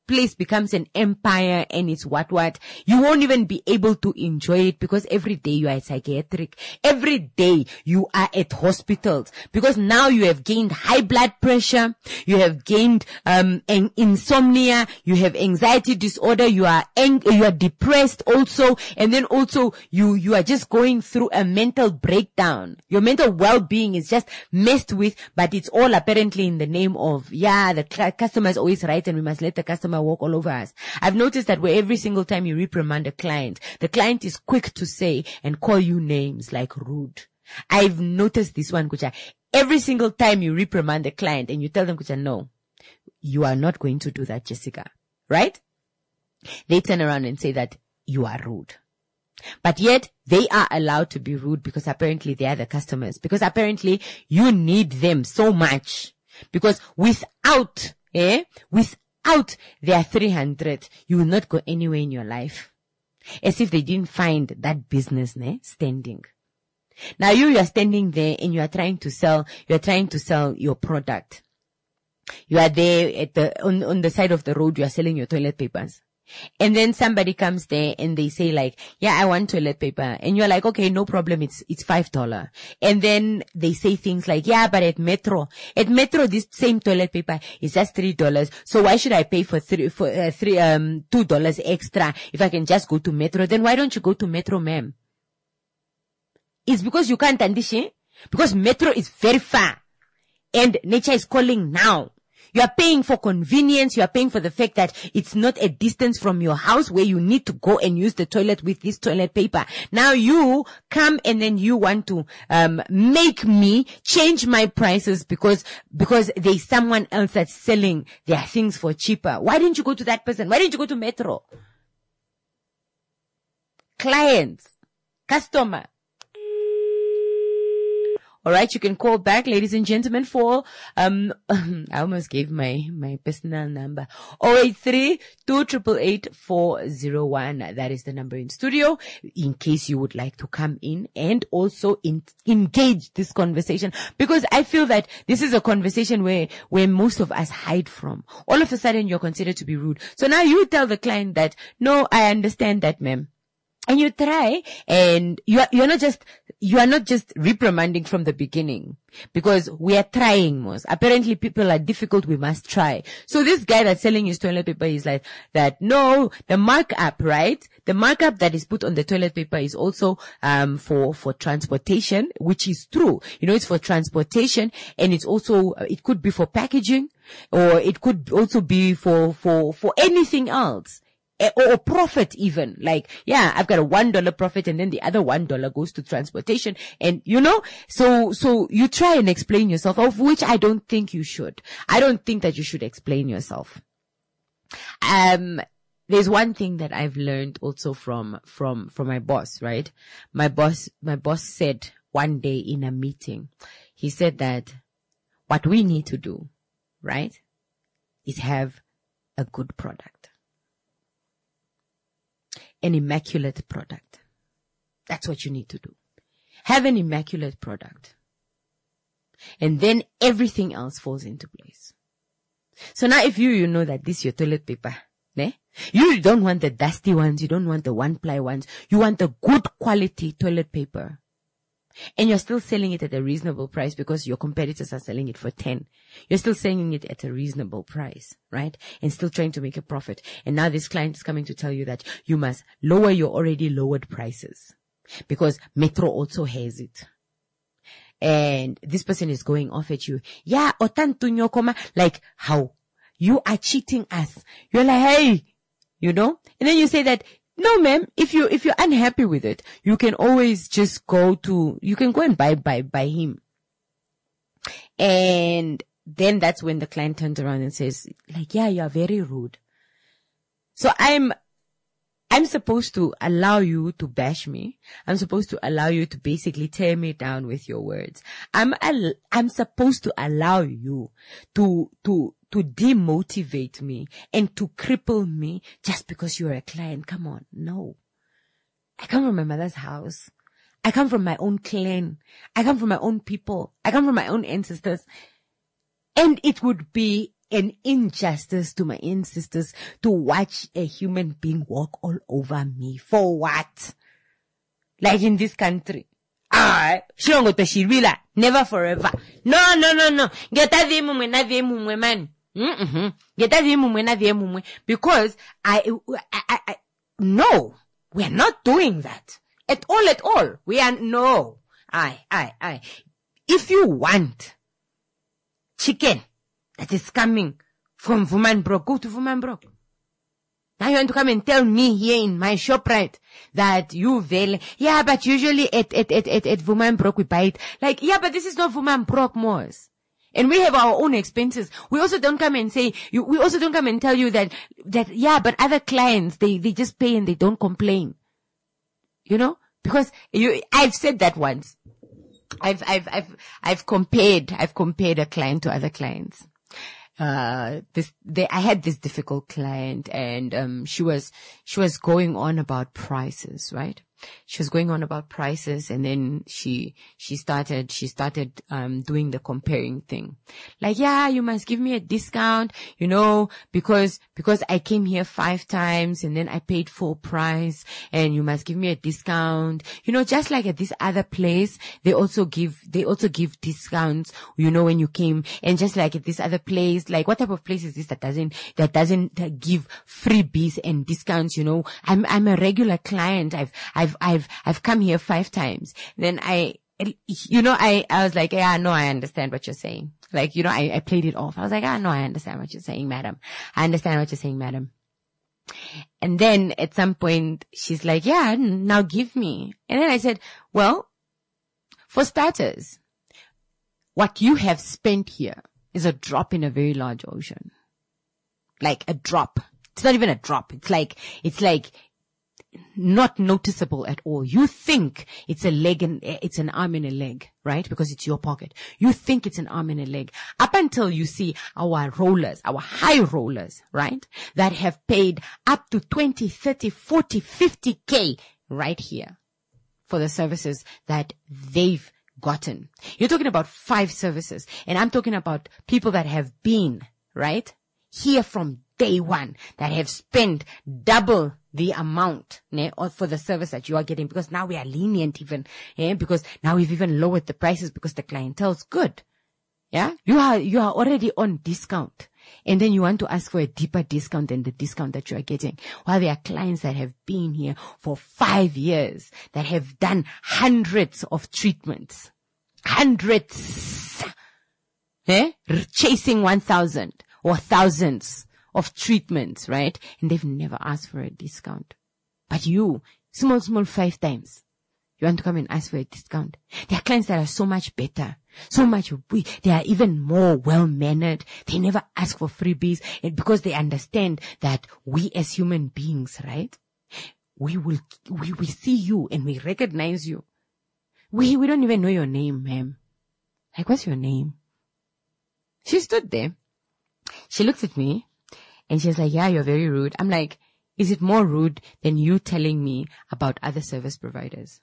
place becomes an empire and it's what what. You won't even be able to enjoy it because every day you are at psychiatric. Every day you are at hospitals because now you have gained high blood pressure. You have gained, um, an insomnia. You have anxiety disorder. You are ang- you are depressed also. And then also you, you are just going through a mental breakdown. Your mental well-being is just messed with, but it's all apparently in the name of, yeah, the cl- customer is always right and we must let the customer walk all over us. I've noticed that where every single time you reprimand a client, the client is quick to say and call you names like rude. I've noticed this one, Kucha. Every single time you reprimand a client and you tell them, Kucha, no, you are not going to do that, Jessica. Right? They turn around and say that you are rude. But yet they are allowed to be rude because apparently they are the customers. Because apparently you need them so much. Because without, eh, without their three hundred, you will not go anywhere in your life. As if they didn't find that business, ne, standing. Now you, you are standing there and you are trying to sell, you are trying to sell your product. You are there at the, on, on the side of the road, you are selling your toilet papers. And then somebody comes there and they say like, yeah, I want toilet paper. And you're like, okay, no problem. It's, it's five dollars. And then they say things like, yeah, but at Metro, at Metro, this same toilet paper is just three dollars. So why should I pay for three, for, uh, three, um, two dollars extra if I can just go to Metro? Then why don't you go to Metro, ma'am? It's because you can't understand. Because Metro is very far. And nature is calling now. You are paying for convenience. You are paying for the fact that it's not a distance from your house where you need to go and use the toilet with this toilet paper. Now you come and then you want to um make me change my prices because because there's someone else that's selling their things for cheaper. Why didn't you go to that person? Why didn't you go to Metro? Clients, customer. All right, you can call back, ladies and gentlemen, for, um, I almost gave my, my personal number. zero eight three, two eight eight, four zero one. That is the number in studio in case you would like to come in and also in, engage this conversation, because I feel that this is a conversation where, where most of us hide from. All of a sudden you're considered to be rude. So now you tell the client that, no, I understand that, ma'am. And you try, and you are, you're not just, you are not just reprimanding from the beginning, because we are trying most. Apparently people are difficult, we must try. So this guy that's selling his toilet paper is like that, no, the markup, right? The markup that is put on the toilet paper is also, um, for, for transportation, which is true. You know, it's for transportation, and it's also, it could be for packaging, or it could also be for, for, for anything else. Or profit even, like, yeah, I've got a one dollar profit and then the other one dollar goes to transportation. And you know, so, so you try and explain yourself, of which I don't think you should. I don't think that you should explain yourself. Um, there's one thing that I've learned also from, from, from my boss, right? My boss, my boss said one day in a meeting, he said that what we need to do, right, is have a good product. An immaculate product. That's what you need to do. Have an immaculate product. And then everything else falls into place. So now if you, you know that this is your toilet paper, ne? You don't want the dusty ones, you don't want the one ply ones, you want the good quality toilet paper. And you're still selling it at a reasonable price because your competitors are selling it for ten. You're still selling it at a reasonable price, right? And still trying to make a profit. And now this client is coming to tell you that you must lower your already lowered prices because Metro also has it. And this person is going off at you. Yeah, otantunyo koma, like how you are cheating us. You're like, hey, you know, and then you say that, no, ma'am, if you, if you're unhappy with it, you can always just go to, you can go and buy, buy, buy him. And then that's when the client turns around and says, like, yeah, you are very rude. So I'm, I'm supposed to allow you to bash me. I'm supposed to allow you to basically tear me down with your words. I'm, al- I'm supposed to allow you to, to, to demotivate me and to cripple me just because you're a client. Come on. No. I come from my mother's house. I come from my own clan. I come from my own people. I come from my own ancestors. And it would be an injustice to my ancestors to watch a human being walk all over me. For what? Like in this country. Ah, shilongo to shirila. Never forever. No, no, no, no. Get that the mumwe na the mumwe man. Mm-hmm. Get that the mumwe na the mumwe. Because I, I, I, I, no, we are not doing that. At all, at all. We are, no. I, I, I. If you want chicken that is coming from Womanbrook, go to Womanbrook. Now you want to come and tell me here in my shop, right, that you will, yeah, but usually at, at, at, at, at Womanbrook we buy it. Like, yeah, but this is not Womanbrook, Moors. And we have our own expenses. We also don't come and say, you, we also don't come and tell you that, that, yeah, but other clients, they, they just pay and they don't complain. You know? Because you, I've said that once. I've, I've, I've, I've compared, I've compared a client to other clients. Uh, this, they, I had this difficult client and, um, she was, she was going on about prices, right? She was going on about prices and then she, she started, she started, um, doing the comparing thing. Like, yeah, you must give me a discount, you know, because, because I came here five times and then I paid full price and you must give me a discount. You know, just like at this other place, they also give, they also give discounts, you know, when you came. And just like at this other place, like what type of place is this that doesn't, that doesn't give freebies and discounts, you know? I'm, I'm a regular client. I've, I've, I've, I've come here five times. Then I, you know, I, I was like, yeah, no, I understand what you're saying. Like, you know, I, I played it off. I was like, ah, no, I understand what you're saying, madam. I understand what you're saying, madam. And then at some point, she's like, yeah, now give me. And then I said, well, for starters, what you have spent here is a drop in a very large ocean. Like a drop. It's not even a drop. It's like, it's like, not noticeable at all. You think it's a leg and it's an arm and a leg, right? Because it's your pocket. You think it's an arm and a leg up until you see our rollers, our high rollers, right? That have paid up to twenty, thirty, forty, fifty K right here for the services that they've gotten. You're talking about five services and I'm talking about people that have been, right? Here from day one that have spent double the amount ne, or for the service that you are getting because now we are lenient even, eh, because now we've even lowered the prices because the clientele's good. Yeah. You are, you are already on discount and then you want to ask for a deeper discount than the discount that you are getting. While there are clients that have been here for five years that have done hundreds of treatments, hundreds, eh, chasing one thousand or thousands of treatments, right? And they've never asked for a discount. But you, small, small five times, you want to come and ask for a discount. There are clients that are so much better, so much, we, they are even more well-mannered. They never ask for freebies and because they understand that we as human beings, right? We will, we, we see you and we recognize you. We, we don't even know your name, ma'am. Like, what's your name? She stood there. She looked at me. And she's like, yeah, you're very rude. I'm like, is it more rude than you telling me about other service providers?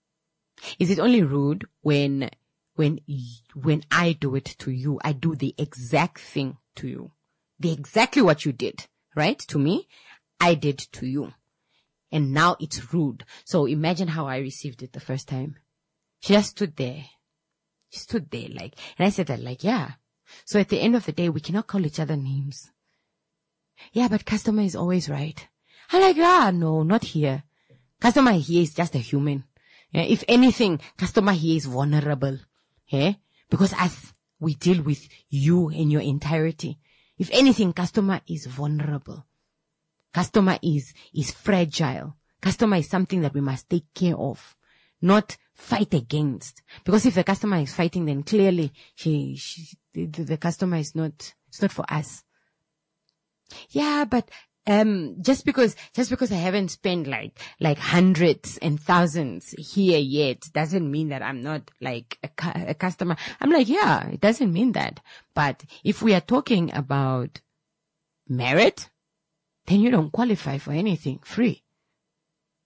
Is it only rude when, when, when I do it to you? I do the exact thing to you. The exactly what you did, right? To me, I did to you. And now it's rude. So imagine how I received it the first time. She just stood there. She stood there like, and I said that like, yeah. So at the end of the day, we cannot call each other names. Yeah, but customer is always right. I'm like, ah, no, not here. Customer here is just a human. Yeah, if anything, customer here is vulnerable. Yeah, because as we deal with you in your entirety, if anything, customer is vulnerable. Customer is, is fragile. Customer is something that we must take care of, not fight against. Because if the customer is fighting, then clearly she, she, the, the customer is not, it's not for us. Yeah, but, um, just because, just because I haven't spent like, like hundreds and thousands here yet doesn't mean that I'm not like a, cu- a customer. I'm like, yeah, it doesn't mean that. But if we are talking about merit, then you don't qualify for anything free.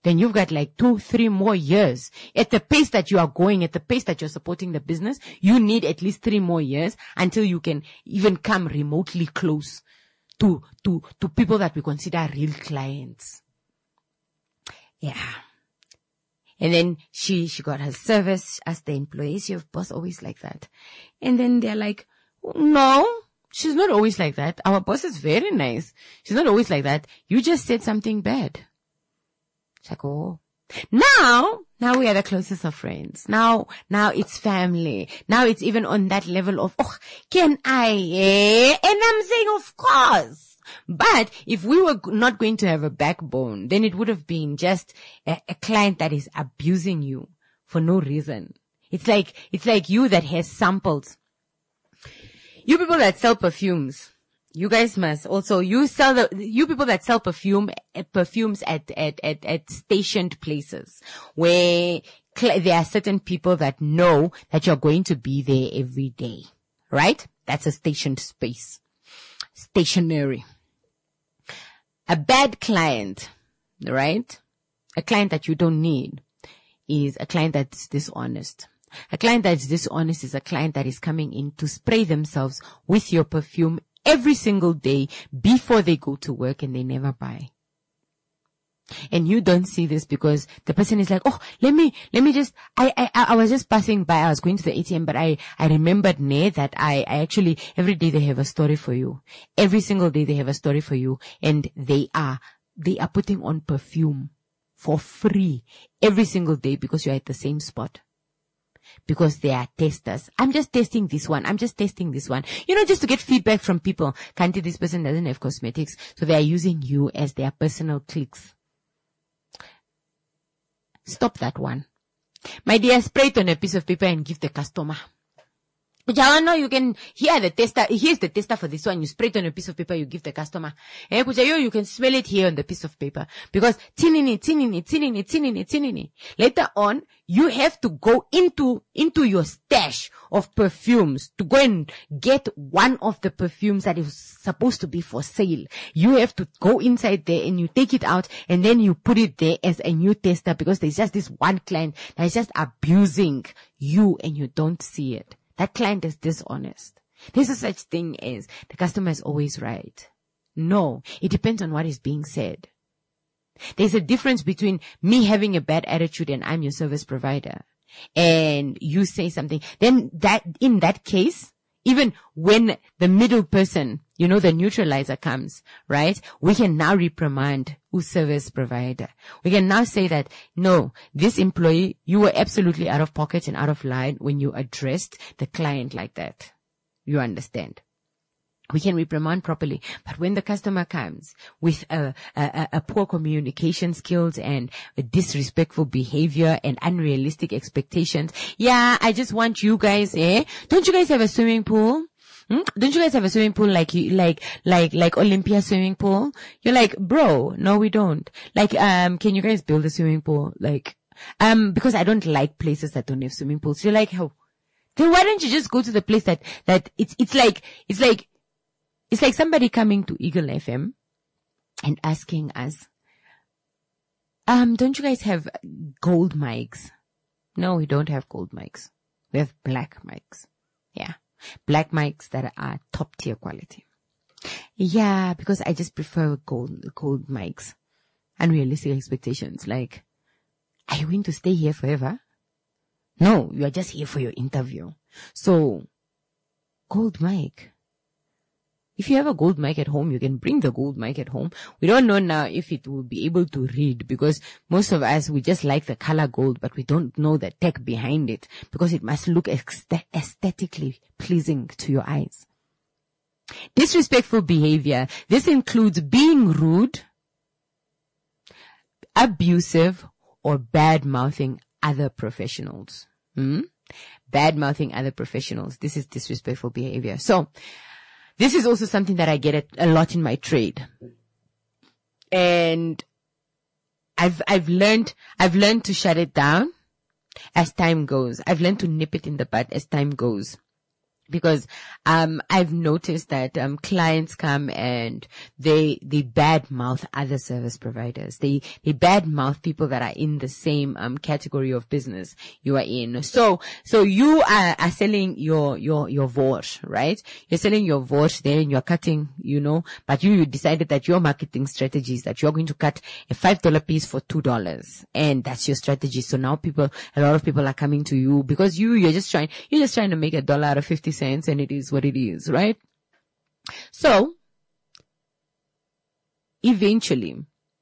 then you've got like two, three more years. At the pace that you are going, at the pace that you're supporting the business, you need at least three more years until you can even come remotely close to, to, to people that we consider real clients. Yeah. And then she, she got her service as the employees. Your boss always like that. And then they're like, no, she's not always like that. Our boss is very nice. She's not always like that. You just said something bad. It's like, oh. Now, now we are the closest of friends. Now, now it's family. Now it's even on that level of, oh, can I? Eh? And I'm saying, of course. But if we were not going to have a backbone, then it would have been just a, a client that is abusing you for no reason. It's like, it's like you that has samples. You people that sell perfumes, you guys must also, you sell the, you people that sell perfume, perfumes at, at, at, at stationed places where cl- there are certain people that know that you're going to be there every day, right? That's a stationed space. Stationary. A bad client, right? A client that you don't need is a client that's dishonest. A client that's dishonest is a client that is coming in to spray themselves with your perfume every single day before they go to work and they never buy. And you don't see this because the person is like, oh, let me, let me just, I, I, I was just passing by. I was going to the A T M, but I, I remembered, ne, that I, I actually, every day they have a story for you. Every single day they have a story for you. And they are, they are putting on perfume for free every single day because you're at the same spot. Because they are testers. I'm just testing this one. I'm just testing this one. You know, just to get feedback from people. Kanti, this person doesn't have cosmetics. So they are using you as their personal clicks. Stop that one. My dear, spray it on a piece of paper and give the customer. Kujawa, you can, here the tester, here's the tester for this one. You spray it on a piece of paper, you give the customer. Eh, Kujayo, you can smell it here on the piece of paper. Because tinini, tinini, tinini, tinini, tinini. Later on, you have to go into, into your stash of perfumes to go and get one of the perfumes that is supposed to be for sale. You have to go inside there and you take it out and then you put it there as a new tester because there's just this one client that is just abusing you and you don't see it. That client is dishonest. There's no such thing as the customer is always right. No, it depends on what is being said. There's a difference between me having a bad attitude and I'm your service provider and you say something. Then that, in that case, even when the middle person, you know, the neutralizer comes, right? We can now reprimand who's service provider. We can now say that, no, this employee, you were absolutely out of pocket and out of line when you addressed the client like that. You understand? We can reprimand properly. But when the customer comes with a, a, a poor communication skills and a disrespectful behavior and unrealistic expectations, yeah, I just want you guys, eh? Don't you guys have a swimming pool? Hmm? Don't you guys have a swimming pool like you, like, like, like Olympia swimming pool? You're like, bro, no, we don't. Like, um, can you guys build a swimming pool? Like, um, because I don't like places that don't have swimming pools. You're like, how? Then why don't you just go to the place that, that it's, it's like, it's like, It's like somebody coming to Eagle F M and asking us, um, don't you guys have gold mics? No, we don't have gold mics. We have black mics. Yeah. Black mics that are top tier quality. Yeah, because I just prefer gold, gold mics. Unrealistic expectations. Like, are you going to stay here forever? No, you are just here for your interview. So, gold mic. If you have a gold mic at home, you can bring the gold mic at home. We don't know now if it will be able to read because most of us, we just like the color gold, but we don't know the tech behind it because it must look aesthetically pleasing to your eyes. Disrespectful behavior. This includes being rude, abusive, or bad-mouthing other professionals. Hmm? Bad-mouthing other professionals. This is disrespectful behavior. So, this is also something that I get a lot in my trade. And I've, I've learned, I've learned to shut it down as time goes. I've learned to nip it in the bud as time goes. Because um I've noticed that um clients come and they they badmouth other service providers. They they badmouth people that are in the same um category of business you are in. So so you are, are selling your your your vort, right? You're selling your vort there and you're cutting, you know, but you, you decided that your marketing strategy is that you're going to cut a five dollar piece for two dollars, and that's your strategy. So now people, a lot of people are coming to you because you you're just trying you're just trying to make a dollar out of fifty cents, and it is what it is, right? So eventually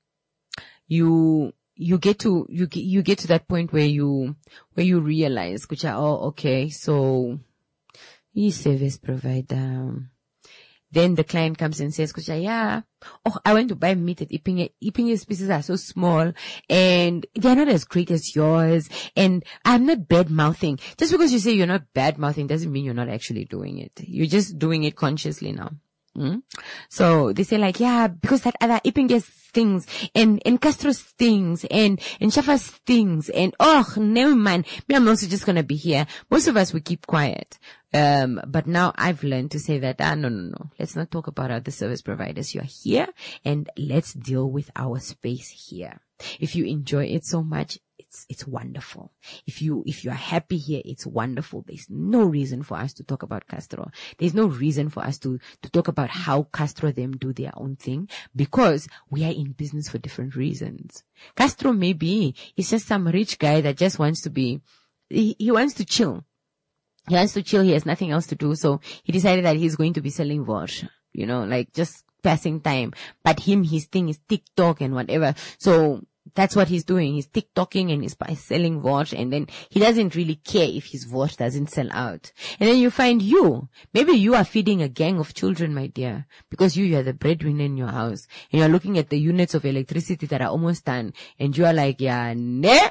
you you get to you get, you get to that point where you where you realize, oh, okay, so you service provider. Then the client comes and says, yeah, oh, I went to buy meat at Ipinge. Ipinge's pieces are so small and they're not as great as yours. And I'm not bad mouthing. Just because you say you're not bad mouthing doesn't mean you're not actually doing it. You're just doing it consciously now. Mm? So they say like, yeah, because that other Ipinge's things and, and Castro's things and, and Shafa's things and, oh, no man, me, I'm also just going to be here. Most of us, we keep quiet. Um, but now I've learned to say that, ah, no, no, no. Let's not talk about other service providers. You're here and let's deal with our space here. If you enjoy it so much, it's, it's wonderful. If you, if you are happy here, it's wonderful. There's no reason for us to talk about Castro. There's no reason for us to, to talk about how Castro them do their own thing, because we are in business for different reasons. Castro maybe is just some rich guy that just wants to be, he, he wants to chill. He wants to chill. He has nothing else to do. So he decided that he's going to be selling vort, you know, like just passing time. But him, his thing is TikTok and whatever. So that's what he's doing. He's TikToking and he's selling vort, and then he doesn't really care if his vort doesn't sell out. And then you find you, maybe you are feeding a gang of children, my dear, because you, you are the breadwinner in your house and you're looking at the units of electricity that are almost done and you are like, yeah, ne?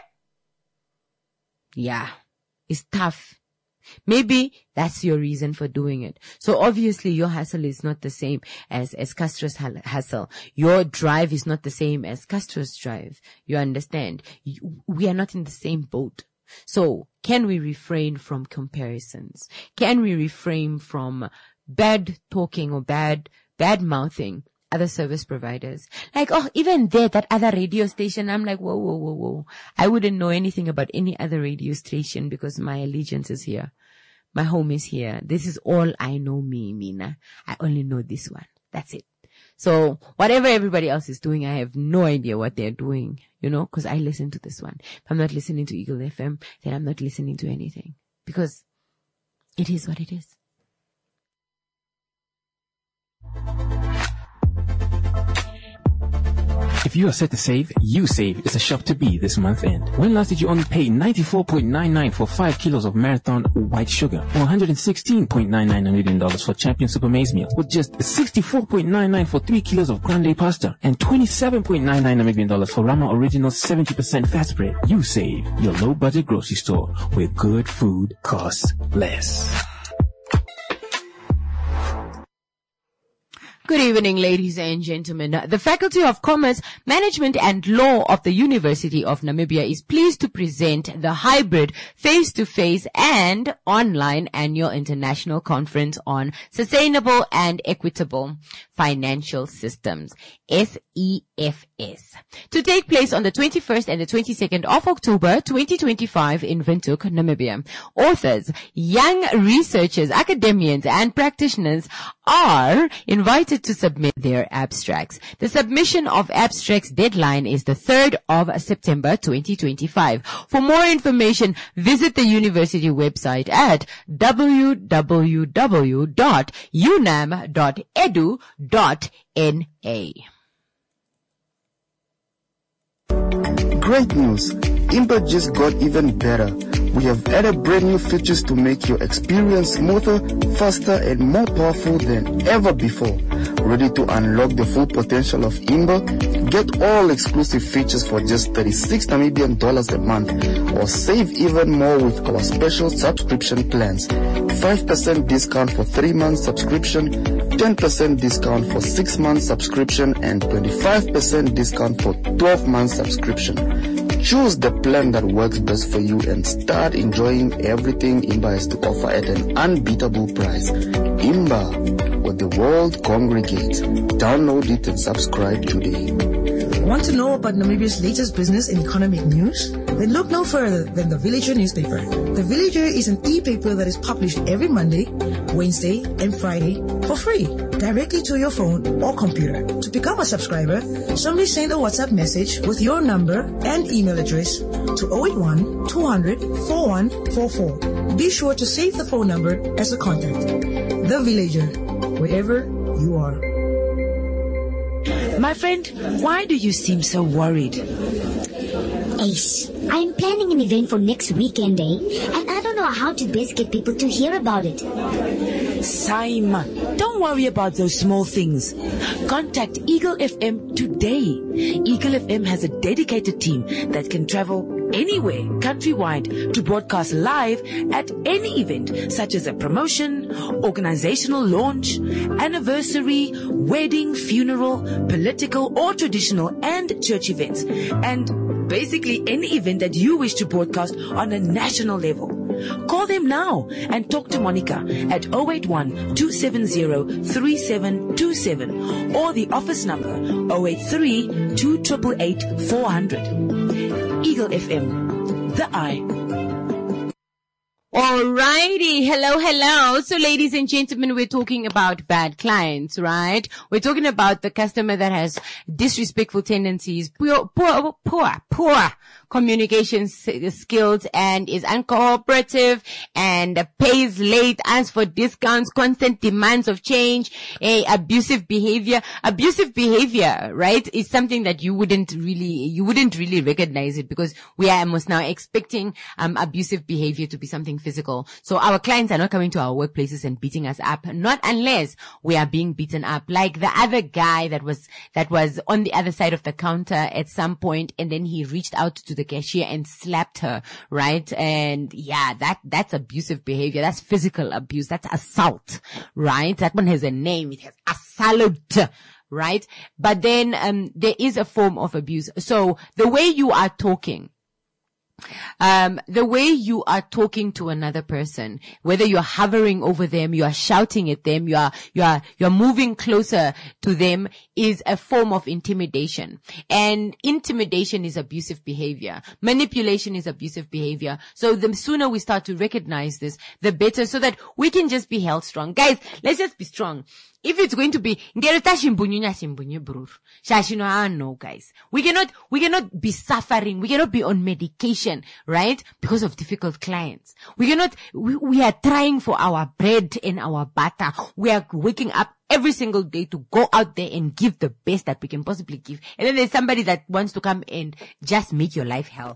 Yeah, it's tough. Maybe that's your reason for doing it. So obviously your hustle is not the same as, as Castro's hustle. Your drive is not the same as Castro's drive. You understand? You, we are not in the same boat. So can we refrain from comparisons? Can we refrain from bad talking or bad, bad mouthing other service providers? Like, oh, even there, that other radio station, I'm like, whoa, whoa, whoa, whoa. I wouldn't know anything about any other radio station because my allegiance is here. My home is here. This is all I know, me, Mina. I only know this one. That's it. So whatever everybody else is doing, I have no idea what they're doing, you know, because I listen to this one. If I'm not listening to Eagle F M, then I'm not listening to anything, because it is what it is. If you are set to save, YouSave is a shop to be this month end. When last did you only pay ninety-four point nine nine for five kilos of Marathon white sugar, or one hundred sixteen point nine nine million dollars for Champion Super Maize Meal, with just sixty-four point nine nine for three kilos of Grande Pasta, and twenty-seven point nine nine million dollars for Rama Original seventy percent fat spread? YouSave, your low budget grocery store where good food costs less. Good evening, ladies and gentlemen. The Faculty of Commerce, Management and Law of the University of Namibia is pleased to present the hybrid face-to-face and online annual international conference on sustainable and equitable financial systems, S E F S, to take place on the twenty-first and the twenty-second of October twenty twenty-five in Windhoek, Namibia. Authors, young researchers, academians and practitioners are invited to submit their abstracts. The submission of abstracts deadline is the third of September twenty twenty-five. For more information, visit the university website at w w w dot u n a m dot e d u dot n a. Great news! Impa just got even better. We have added brand new features to make your experience smoother, faster, and more powerful than ever before. Ready to unlock the full potential of Imba? Get all exclusive features for just thirty-six Namibian dollars a month, or save even more with our special subscription plans. five percent discount for three months subscription, ten percent discount for six months subscription, and twenty-five percent discount for twelve months subscription. Choose the plan that works best for you and start enjoying everything Imba has to offer at an unbeatable price. Imba, where the world congregates. Download it and subscribe today. Want to know about Namibia's latest business and economic news? Then look no further than The Villager newspaper. The Villager is an e-paper that is published every Monday, Wednesday, and Friday for free, directly to your phone or computer. To become a subscriber, simply send a WhatsApp message with your number and email address to zero eight one, two hundred, forty-one forty-four. Be sure to save the phone number as a contact. The Villager, wherever you are. My friend, why do you seem so worried? Ace, I'm planning an event for next weekend, eh? And I don't know how to best get people to hear about it. Saima, don't worry about those small things. Contact Eagle F M today. Eagle F M has a dedicated team that can travel anywhere countrywide to broadcast live at any event, such as a promotion, organizational launch, anniversary, wedding, funeral, political or traditional and church events, and basically any event that you wish to broadcast on a national level. Call them now and talk to Monica at zero eight one, two seven zero, three seven two seven or the office number zero eight three, two eight eight, eight, four hundred. Eagle F M, the eye. Alrighty. Hello, hello. So ladies and gentlemen, we're talking about bad clients, right? We're talking about the customer that has disrespectful tendencies, poor, poor, poor, poor communication skills and is uncooperative and pays late, asks for discounts, constant demands of change, a abusive behavior. Abusive behavior, right, is something that you wouldn't really, you wouldn't really recognize it because we are almost now expecting um abusive behavior to be something physical. So our clients are not coming to our workplaces and beating us up, not unless we are being beaten up. Like the other guy that was, that was on the other side of the counter at some point, and then he reached out to the cashier and slapped her, right? And yeah, that, that's abusive behavior. That's physical abuse. That's assault, right? That one has a name. It has assault, right? But then, um, there is a form of abuse. So the way you are talking, Um, the way you are talking to another person, whether you're hovering over them, you are shouting at them, you are, you are, you are moving closer to them, is a form of intimidation. And intimidation is abusive behavior. Manipulation is abusive behavior. So the sooner we start to recognize this, the better, so that we can just be held strong. Guys, let's just be strong. If it's going to be, no, guys, we cannot, we cannot be suffering. We cannot be on medication, right? Because of difficult clients. We cannot, we, we are trying for our bread and our butter. We are waking up every single day to go out there and give the best that we can possibly give. And then there's somebody that wants to come and just make your life hell.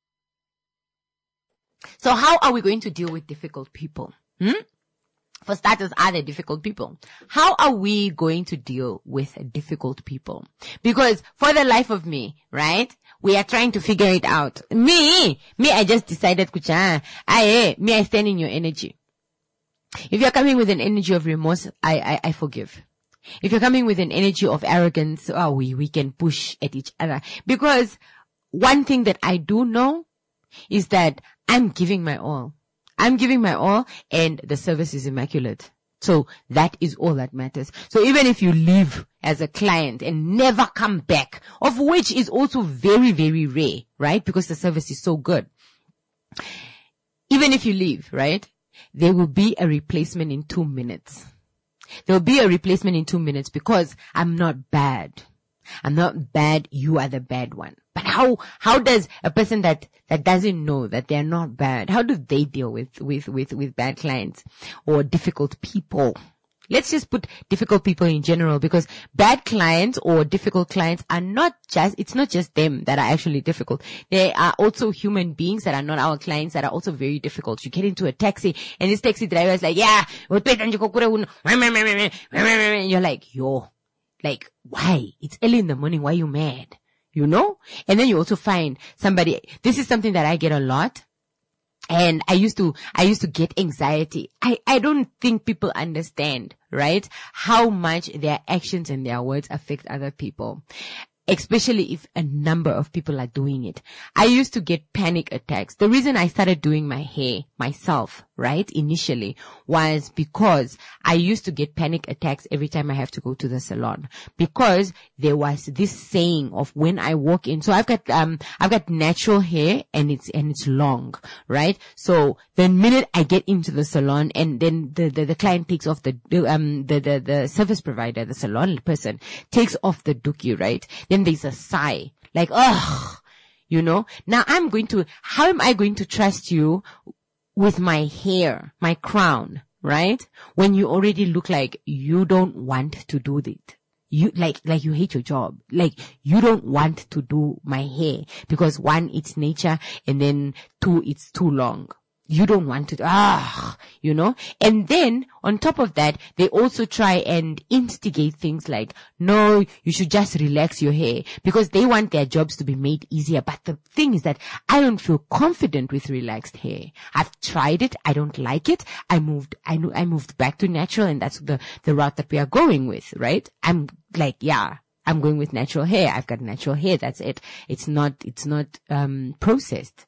So how are we going to deal with difficult people? Hmm? For starters, are they difficult people? How are we going to deal with difficult people? Because for the life of me, right, we are trying to figure it out. Me, me, I just decided, kucha, I, me, I stand in your energy. If you're coming with an energy of remorse, I, I, I forgive. If you're coming with an energy of arrogance, oh, we, we can push at each other. Because one thing that I do know is that I'm giving my all. I'm giving my all and the service is immaculate. So that is all that matters. So even if you leave as a client and never come back, of which is also very, very rare, right? Because the service is so good. Even if you leave, right? There will be a replacement in two minutes. There will be a replacement in two minutes because I'm not bad. I'm not bad. You are the bad one. But how, how does a person that, that doesn't know that they're not bad, how do they deal with, with, with, with bad clients or difficult people? Let's just put difficult people in general, because bad clients or difficult clients are not just, it's not just them that are actually difficult. There are also human beings that are not our clients that are also very difficult. You get into a taxi and this taxi driver is like, yeah, and you're like, yo, like, why? It's early in the morning. Why are you mad? You know? And then you also find somebody, this is something that I get a lot. And I used to, I used to get anxiety. I, I don't think people understand, right? How much their actions and their words affect other people. especially if a number of people are doing it. I used to get panic attacks. The reason I started doing my hair myself, right, initially, was because I used to get panic attacks every time I have to go to the salon, because there was this saying of when I walk in. So I've got, um, I've got natural hair and it's, and it's long, right? So the minute I get into the salon and then the, the, the client takes off the, um, the, the, the service provider, the salon person takes off the dookie, right? Then there's a sigh, like, ugh, you know. Now I'm going to, how am I going to trust you with my hair, my crown, right? When you already look like you don't want to do it. You, like, like you hate your job. Like, you don't want to do my hair because one, it's nature, and then two, it's too long. You don't want to, ah, you know, and then on top of that, they also try and instigate things like, no, you should just relax your hair, because they want their jobs to be made easier. But the thing is that I don't feel confident with relaxed hair. I've tried it. I don't like it. I moved, I knew, I moved back to natural, and that's the, the route that we are going with, right? I'm like, yeah, I'm going with natural hair. I've got natural hair. That's it. It's not, it's not, um, processed.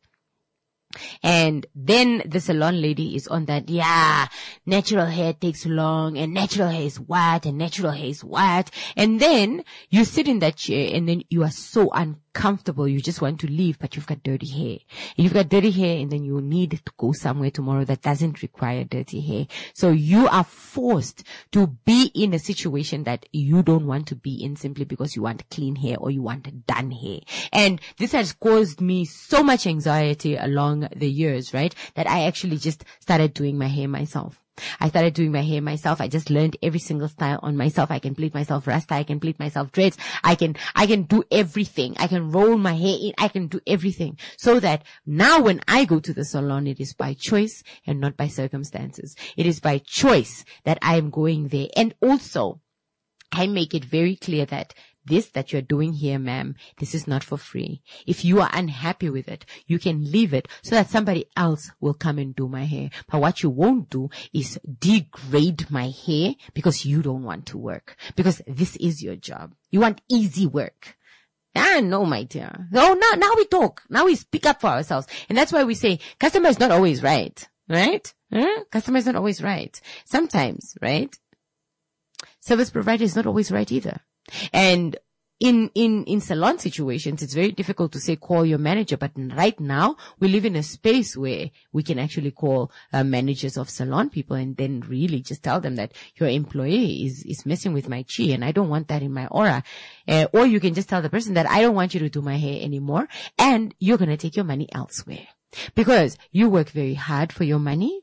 And then the salon lady is on that, yeah, natural hair takes long, and natural hair is what, and natural hair is what. And then you sit in that chair, and then you are so uncomfortable. You just want to leave, but you've got dirty hair. You've got dirty hair, and then you need to go somewhere tomorrow that doesn't require dirty hair. So you are forced to be in a situation that you don't want to be in, simply because you want clean hair or you want done hair. And this has caused me so much anxiety along the years, right, that I actually just started doing my hair myself. I started doing my hair myself. I just learned every single style on myself. I can plait myself rasta. I can plait myself dreads. I can, I can do everything. I can roll my hair in. I can do everything. So that now when I go to the salon, it is by choice and not by circumstances. It is by choice that I am going there. And also, I make it very clear that this that you're doing here, ma'am, this is not for free. If you are unhappy with it, you can leave it so that somebody else will come and do my hair. But what you won't do is degrade my hair because you don't want to work. Because this is your job. You want easy work. Ah, no, my dear. No, now, now we talk. Now we speak up for ourselves. And that's why we say customer is not always right. Right? Huh? Customer is not always right. Sometimes, right? Service provider is not always right either. And in, in, in salon situations, it's very difficult to say call your manager. But right now, we live in a space where we can actually call uh, managers of salon people and then really just tell them that your employee is, is messing with my chi and I don't want that in my aura. Uh, or you can just tell the person that I don't want you to do my hair anymore and you're going to take your money elsewhere. Because you work very hard for your money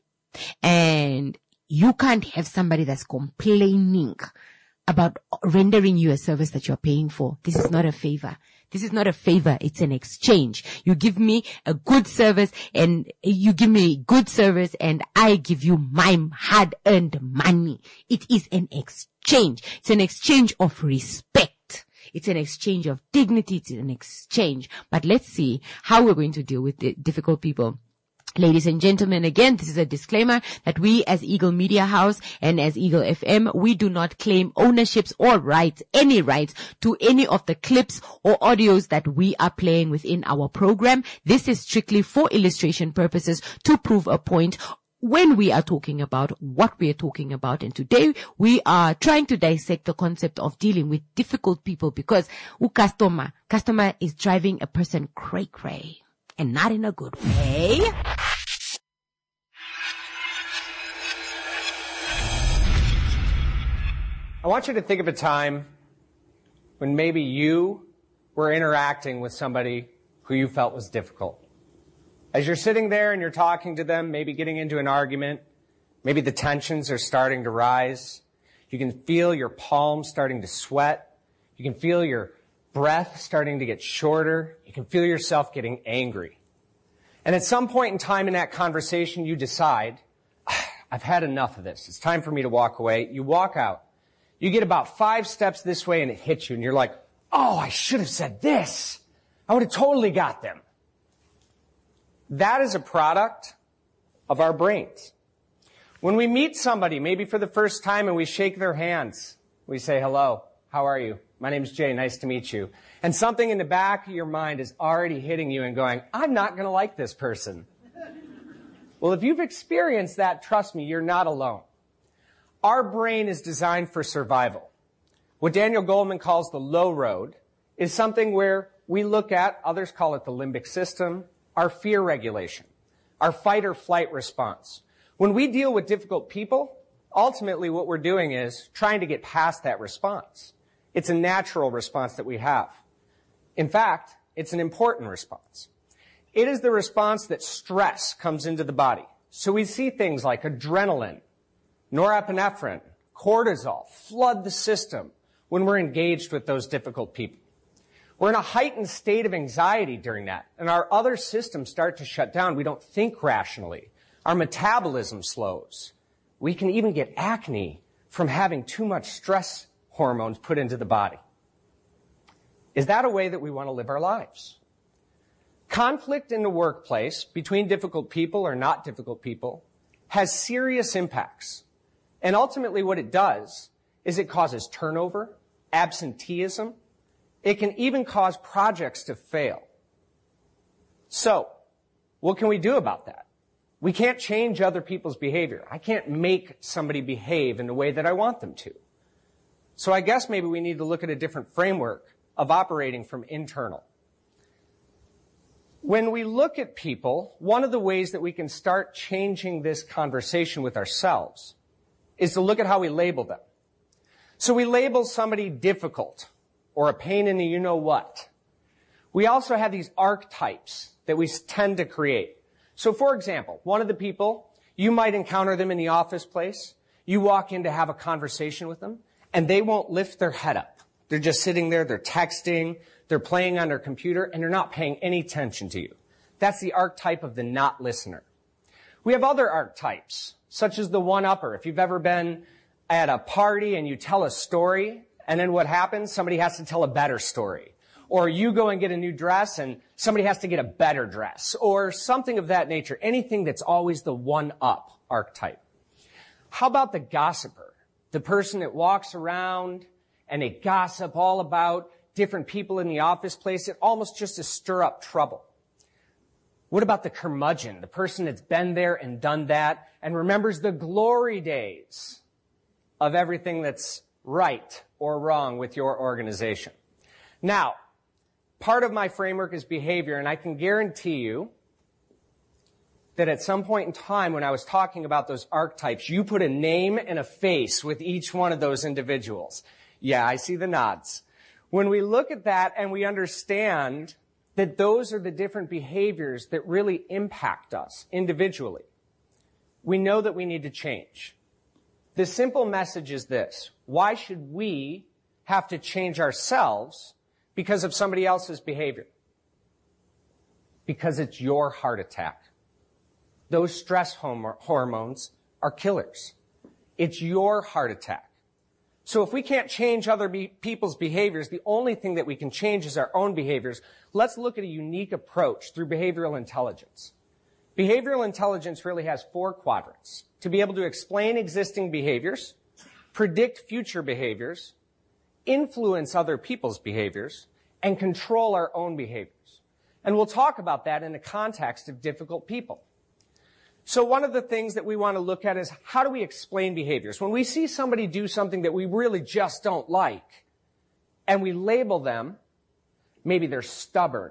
and you can't have somebody that's complaining about rendering you a service that you're paying for. This is not a favor. This is not a favor. It's an exchange. You give me a good service and you give me good service and I give you my hard earned money. It is an exchange. It's an exchange of respect. It's an exchange of dignity. It's an exchange. But let's see how we're going to deal with the difficult people. Ladies and gentlemen, again, this is a disclaimer that we as Eagle Media House and as Eagle F M, we do not claim ownerships or rights, any rights to any of the clips or audios that we are playing within our program. This is strictly for illustration purposes to prove a point when we are talking about what we are talking about. And today we are trying to dissect the concept of dealing with difficult people because u customer, customer is driving a person cray cray and not in a good way. I want you to think of a time when maybe you were interacting with somebody who you felt was difficult. As you're sitting there and you're talking to them, maybe getting into an argument, maybe the tensions are starting to rise. You can feel your palms starting to sweat. You can feel your breath starting to get shorter. You can feel yourself getting angry. And at some point in time in that conversation, you decide, I've had enough of this. It's time for me to walk away. You walk out. You get about five steps this way and it hits you and you're like, oh, I should have said this. I would have totally got them. That is a product of our brains. When we meet somebody, maybe for the first time, and we shake their hands, we say, hello, how are you? My name's Jay. Nice to meet you. And something in the back of your mind is already hitting you and going, I'm not going to like this person. Well, if you've experienced that, trust me, you're not alone. Our brain is designed for survival. What Daniel Goleman calls the low road is something where we look at, others call it the limbic system, our fear regulation, our fight or flight response. When we deal with difficult people, ultimately what we're doing is trying to get past that response. It's a natural response that we have. In fact, it's an important response. It is the response that stress comes into the body. So we see things like adrenaline, norepinephrine, cortisol flood the system when we're engaged with those difficult people. We're in a heightened state of anxiety during that, and our other systems start to shut down. We don't think rationally. Our metabolism slows. We can even get acne from having too much stress hormones put into the body. Is that a way that we want to live our lives? Conflict in the workplace between difficult people or not difficult people has serious impacts. And ultimately what it does is it causes turnover, absenteeism. It can even cause projects to fail. So, what can we do about that? We can't change other people's behavior. I can't make somebody behave in the way that I want them to. So I guess maybe we need to look at a different framework of operating from internal. When we look at people, one of the ways that we can start changing this conversation with ourselves is to look at how we label them. So we label somebody difficult or a pain in the you-know-what. We also have these archetypes that we tend to create. So for example, one of the people, you might encounter them in the office place. You walk in to have a conversation with them, and they won't lift their head up. They're just sitting there, they're texting, they're playing on their computer, and they're not paying any attention to you. That's the archetype of the not listener. We have other archetypes, such as the one-upper. If you've ever been at a party and you tell a story, and then what happens? Somebody has to tell a better story. Or you go and get a new dress, and somebody has to get a better dress. Or something of that nature. Anything that's always the one-up archetype. How about the gossiper? The person that walks around and they gossip all about different people in the office place, it almost just to stir up trouble. What about the curmudgeon, the person that's been there and done that and remembers the glory days of everything that's right or wrong with your organization? Now, part of my framework is behavior, and I can guarantee you that at some point in time when I was talking about those archetypes, you put a name and a face with each one of those individuals. Yeah, I see the nods. When we look at that and we understand that those are the different behaviors that really impact us individually, we know that we need to change. The simple message is this: why should we have to change ourselves because of somebody else's behavior? Because it's your heart attack. Those stress hormones are killers. It's your heart attack. So if we can't change other be- people's behaviors, the only thing that we can change is our own behaviors. Let's look at a unique approach through behavioral intelligence. Behavioral intelligence really has four quadrants: to be able to explain existing behaviors, predict future behaviors, influence other people's behaviors, and control our own behaviors. And we'll talk about that in the context of difficult people. So one of the things that we want to look at is, how do we explain behaviors? When we see somebody do something that we really just don't like, and we label them, maybe they're stubborn.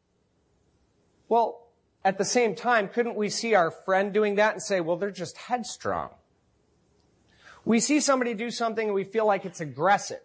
Well, at the same time, couldn't we see our friend doing that and say, well, they're just headstrong? We see somebody do something and we feel like it's aggressive.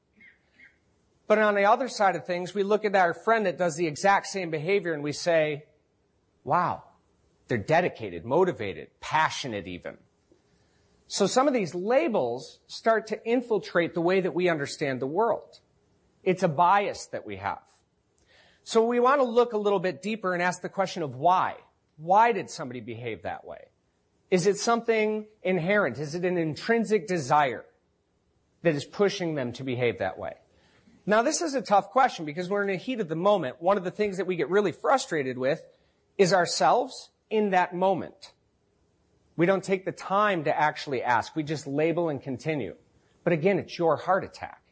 But on the other side of things, we look at our friend that does the exact same behavior and we say, wow, they're dedicated, motivated, passionate even. So some of these labels start to infiltrate the way that we understand the world. It's a bias that we have. So we want to look a little bit deeper and ask the question of why. Why did somebody behave that way? Is it something inherent? Is it an intrinsic desire that is pushing them to behave that way? Now, this is a tough question because we're in the heat of the moment. One of the things that we get really frustrated with is ourselves in that moment. We don't take the time to actually ask. We just label and continue. But again, it's your heart attack.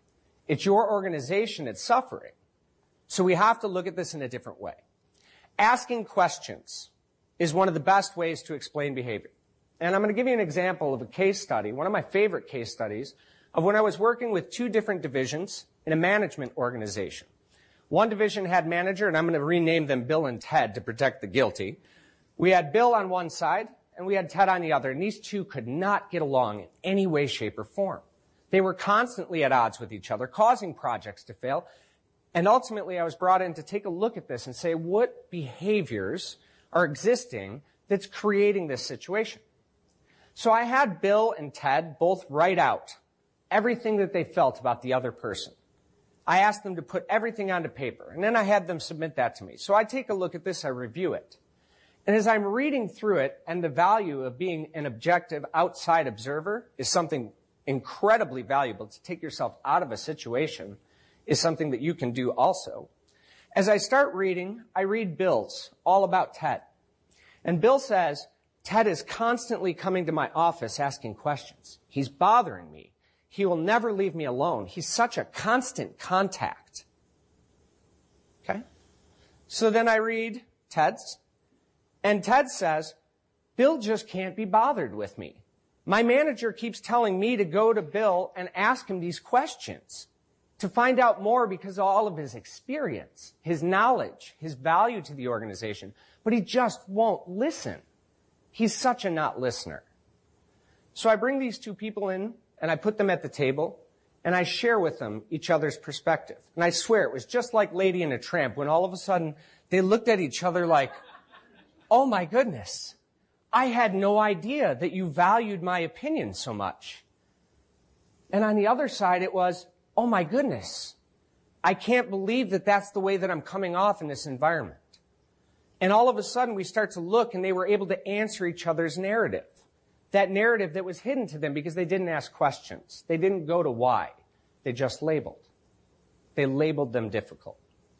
It's your organization that's suffering. So we have to look at this in a different way. Asking questions is one of the best ways to explain behavior. And I'm going to give you an example of a case study, one of my favorite case studies, of when I was working with two different divisions in a management organization. One division had manager, and I'm going to rename them Bill and Ted to protect the guilty. We had Bill on one side, and we had Ted on the other, and these two could not get along in any way, shape, or form. They were constantly at odds with each other, causing projects to fail. And ultimately, I was brought in to take a look at this and say, what behaviors are existing that's creating this situation? So I had Bill and Ted both write out everything that they felt about the other person. I asked them to put everything onto paper, and then I had them submit that to me. So I take a look at this, I review it. And as I'm reading through it, and the value of being an objective outside observer is something incredibly valuable. To take yourself out of a situation is something that you can do also. As I start reading, I read Bill's all about Ted. And Bill says, Ted is constantly coming to my office asking questions. He's bothering me. He will never leave me alone. He's such a constant contact. Okay? So then I read Ted's. And Ted says, Bill just can't be bothered with me. My manager keeps telling me to go to Bill and ask him these questions to find out more because of all of his experience, his knowledge, his value to the organization. But he just won't listen. He's such a not listener. So I bring these two people in and I put them at the table and I share with them each other's perspective. And I swear it was just like Lady and a Tramp when all of a sudden they looked at each other like, oh my goodness, I had no idea that you valued my opinion so much. And on the other side it was, oh my goodness, I can't believe that that's the way that I'm coming off in this environment. And all of a sudden we start to look and they were able to answer each other's narrative. That narrative that was hidden to them because they didn't ask questions. They didn't go to why. They just labeled. They labeled them difficult.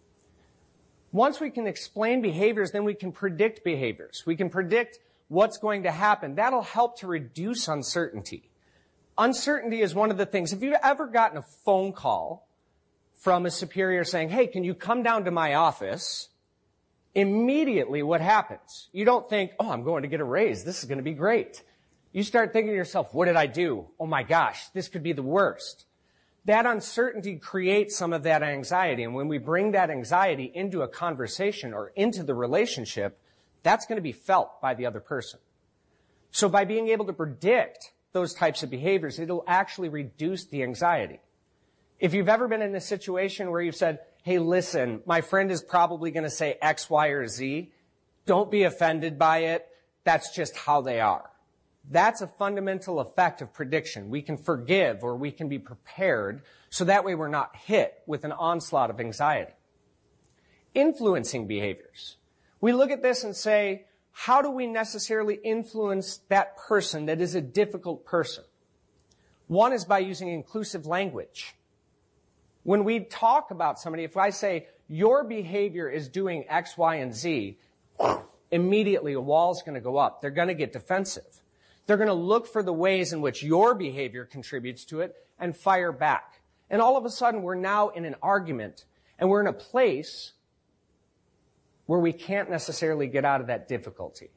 Once we can explain behaviors, then we can predict behaviors. We can predict what's going to happen. That'll help to reduce uncertainty. Uncertainty is one of the things. If you've ever gotten a phone call from a superior saying, hey, can you come down to my office? Immediately what happens? You don't think, oh, I'm going to get a raise. This is going to be great. You start thinking to yourself, what did I do? Oh my gosh, this could be the worst. That uncertainty creates some of that anxiety. And when we bring that anxiety into a conversation or into the relationship, that's going to be felt by the other person. So by being able to predict those types of behaviors, it'll actually reduce the anxiety. If you've ever been in a situation where you've said, hey, listen, my friend is probably going to say X, Y, or Z, don't be offended by it. That's just how they are. That's a fundamental effect of prediction. We can forgive or we can be prepared so that way we're not hit with an onslaught of anxiety. Influencing behaviors. We look at this and say, how do we necessarily influence that person that is a difficult person? One is by using inclusive language. When we talk about somebody, if I say, your behavior is doing X, Y, and Z, immediately a wall's going to go up. They're going to get defensive. They're going to look for the ways in which your behavior contributes to it and fire back. And all of a sudden, we're now in an argument, and we're in a place where we can't necessarily get out of that difficulty.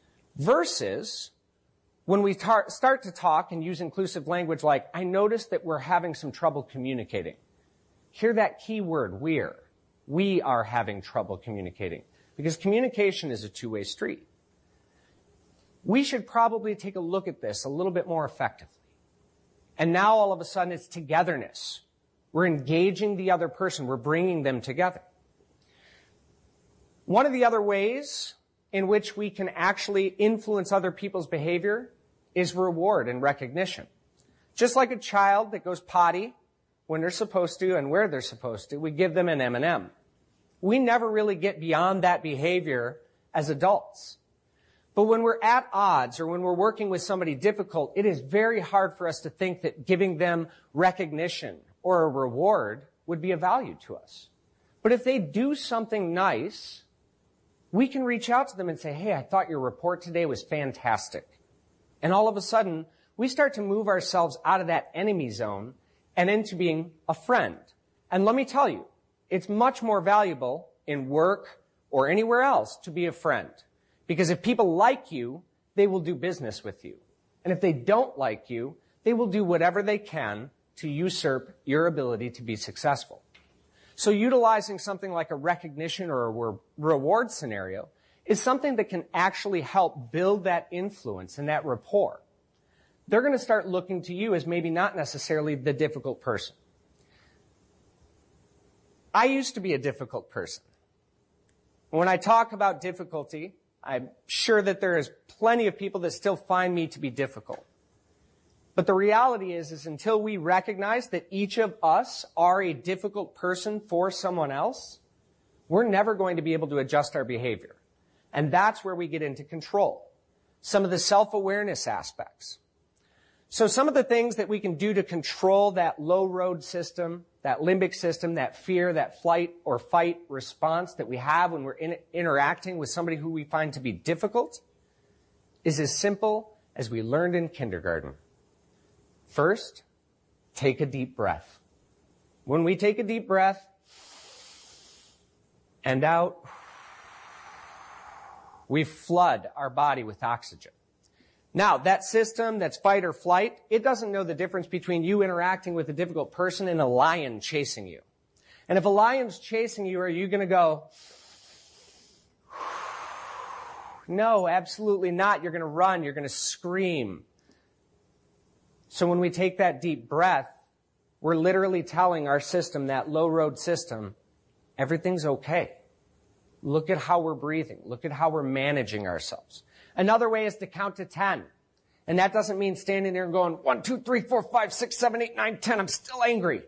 Versus when we tar- start to talk and use inclusive language like, I noticed that we're having some trouble communicating. Hear that key word, we're. We are having trouble communicating. Because communication is a two-way street. We should probably take a look at this a little bit more effectively. And now all of a sudden it's togetherness. We're engaging the other person. We're bringing them together. One of the other ways in which we can actually influence other people's behavior is reward and recognition. Just like a child that goes potty when they're supposed to and where they're supposed to, we give them an M and M. We never really get beyond that behavior as adults. But when we're at odds or when we're working with somebody difficult, it is very hard for us to think that giving them recognition or a reward would be of value to us. But if they do something nice, we can reach out to them and say, hey, I thought your report today was fantastic. And all of a sudden, we start to move ourselves out of that enemy zone and into being a friend. And let me tell you, it's much more valuable in work or anywhere else to be a friend. Because if people like you, they will do business with you. And if they don't like you, they will do whatever they can to usurp your ability to be successful. So utilizing something like a recognition or a re- reward scenario is something that can actually help build that influence and that rapport. They're going to start looking to you as maybe not necessarily the difficult person. I used to be a difficult person. When I talk about difficulty, I'm sure that there is plenty of people that still find me to be difficult. But the reality is, is until we recognize that each of us are a difficult person for someone else, we're never going to be able to adjust our behavior. And that's where we get into control. Some of the self-awareness aspects. So some of the things that we can do to control that low road system, that limbic system, that fear, that flight or fight response that we have when we're in, interacting with somebody who we find to be difficult, is as simple as we learned in kindergarten. First, take a deep breath. When we take a deep breath and out, we flood our body with oxygen. Now, that system that's fight or flight, it doesn't know the difference between you interacting with a difficult person and a lion chasing you. And if a lion's chasing you, are you going to go, no, absolutely not. You're going to run. You're going to scream. So when we take that deep breath, we're literally telling our system, that low road system, everything's okay. Look at how we're breathing. Look at how we're managing ourselves. Another way is to count to ten. And that doesn't mean standing there and going, one, two, three, four, five, six, seven, eight, nine, ten. I'm still angry.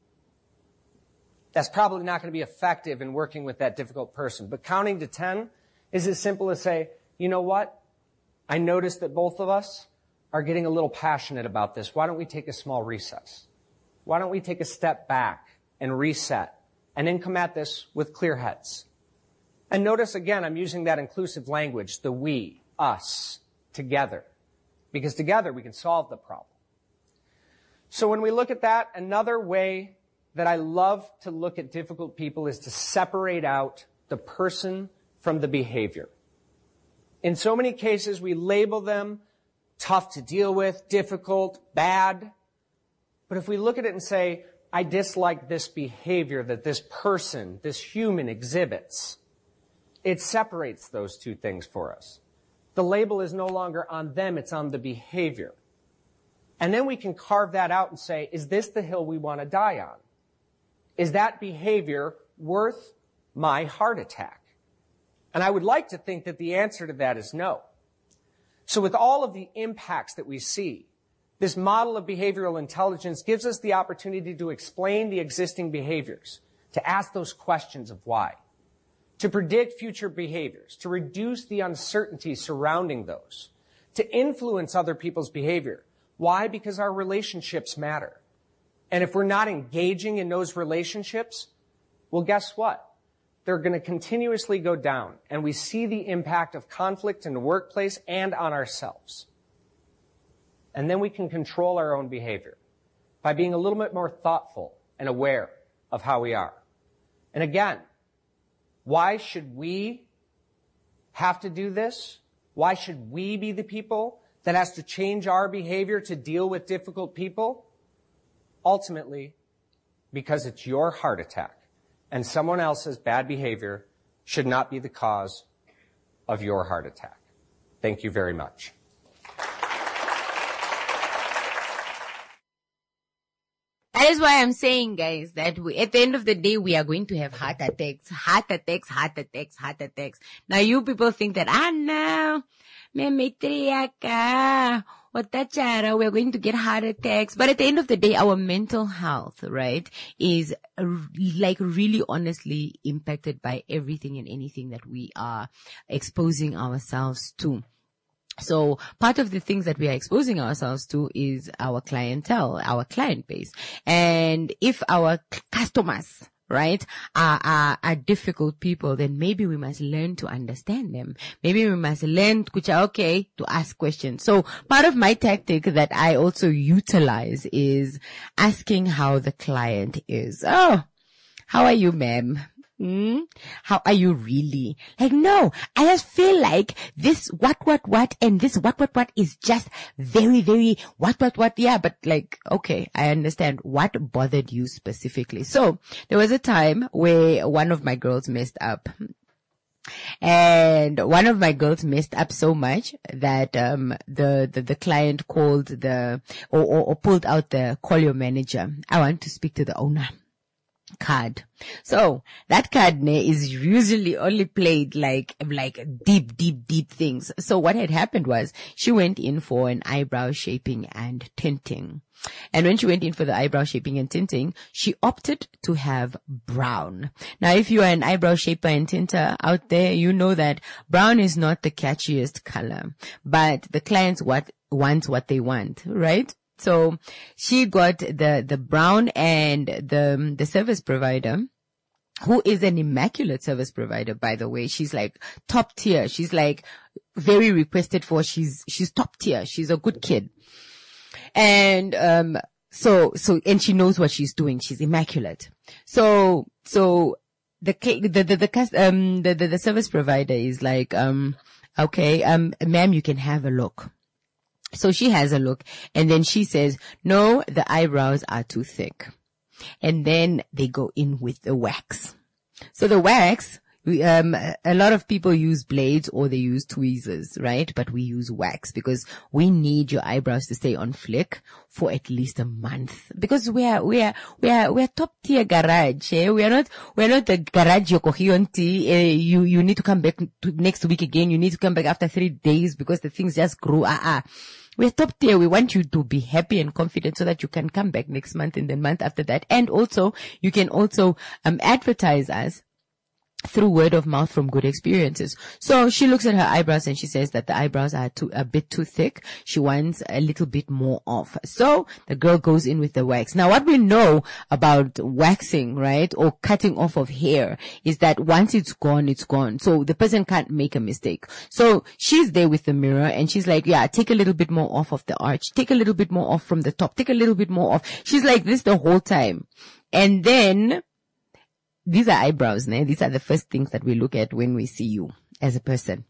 That's probably not going to be effective in working with that difficult person. But counting to ten is as simple as say, you know what? I noticed that both of us are getting a little passionate about this. Why don't we take a small recess? Why don't we take a step back and reset and then come at this with clear heads? And notice again, I'm using that inclusive language, the we, us, together. Because together we can solve the problem. So when we look at that, another way that I love to look at difficult people is to separate out the person from the behavior. In so many cases, we label them tough to deal with, difficult, bad. But if we look at it and say, I dislike this behavior that this person, this human exhibits, it separates those two things for us. The label is no longer on them, it's on the behavior. And then we can carve that out and say, is this the hill we want to die on? Is that behavior worth my heart attack? And I would like to think that the answer to that is no. So with all of the impacts that we see, this model of behavioral intelligence gives us the opportunity to explain the existing behaviors, to ask those questions of why, to predict future behaviors, to reduce the uncertainty surrounding those, to influence other people's behavior. Why? Because our relationships matter. And if we're not engaging in those relationships, well, guess what? They're going to continuously go down. And we see the impact of conflict in the workplace and on ourselves. And then we can control our own behavior by being a little bit more thoughtful and aware of how we are. And again, why should we have to do this? Why should we be the people that has to change our behavior to deal with difficult people? Ultimately, because it's your heart attack, and someone else's bad behavior should not be the cause of your heart attack. Thank you very much. That is why I'm saying, guys, that we, at the end of the day, we are going to have heart attacks, heart attacks, heart attacks, heart attacks. Now, you people think that, ah, no, me matriarca, Watachara, we're going to get heart attacks. But at the end of the day, our mental health, right, is uh, like really honestly impacted by everything and anything that we are exposing ourselves to. So part of the things that we are exposing ourselves to is our clientele, our client base. And if our customers, right, are, are, are difficult people, then maybe we must learn to understand them. Maybe we must learn, kucha, okay, to ask questions. So part of my tactic that I also utilize is asking how the client is. Oh, how are you, ma'am? Hmm? How are you really? Like, no, I just feel like this what, what, what, and this what, what, what is just very, very what, what, what. Yeah, but like, okay, I understand what bothered you specifically. So there was a time where one of my girls messed up. And one of my girls messed up so much that um the the, the client called the or, or, or pulled out the call your manager. I want to speak to the owner card. So that card ne, is usually only played like like deep, deep, deep things. So what had happened was she went in for an eyebrow shaping and tinting. And when she went in for the eyebrow shaping and tinting, she opted to have brown. Now, if you are an eyebrow shaper and tinter out there, you know that brown is not the catchiest color, but the clients what wants what they want, right? So she got the, the brown, and the, the service provider, who is an immaculate service provider, by the way. She's like top tier. She's like very requested for. She's, she's top tier. She's a good kid. And, um, so, so, and she knows what she's doing. She's immaculate. So, so the, the, the, the, um, the, the, the service provider is like, um, okay, um, ma'am, you can have a look. So she has a look, and then she says, no, the eyebrows are too thick. And then they go in with the wax. So the wax, we, um, a lot of people use blades or they use tweezers, right? But we use wax because we need your eyebrows to stay on flick for at least a month, because we are, we are, we are, we are top tier garage. Eh? We are not, we are not the garage yokohionti. Uh, you, you need to come back to next week again. You need to come back after three days because the things just grew. Ah, ah. We're top tier. We want you to be happy and confident so that you can come back next month and then month after that. And also, you can also, um, advertise us through word of mouth from good experiences. So she looks at her eyebrows and she says that the eyebrows are too, a bit too thick. She wants a little bit more off. So the girl goes in with the wax. Now, what we know about waxing, right, or cutting off of hair is that once it's gone, it's gone. So the person can't make a mistake. So she's there with the mirror and she's like, yeah, take a little bit more off of the arch. Take a little bit more off from the top. Take a little bit more off. She's like this the whole time. And then these are eyebrows, ne? These are the first things that we look at when we see you as a person.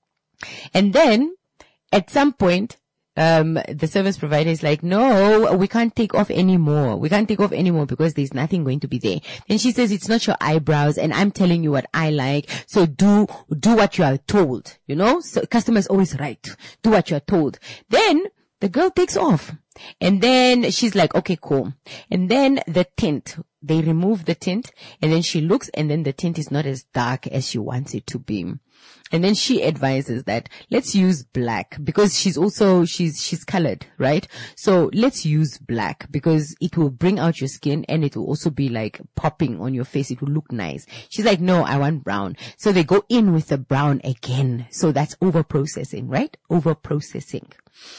And then at some point, um, the service provider is like, no, we can't take off anymore. We can't take off anymore because there's nothing going to be there. Then she says, it's not your eyebrows and I'm telling you what I like. So do, do what you are told, you know? So customer is always right. Do what you are told. Then the girl takes off. And then she's like, okay, cool. And then the tint, they remove the tint and then she looks and then the tint is not as dark as she wants it to be. And then she advises that let's use black because she's also, she's, she's colored, right? So let's use black because it will bring out your skin and it will also be like popping on your face. It will look nice. She's like, no, I want brown. So they go in with the brown again. So that's over processing, right? Over processing.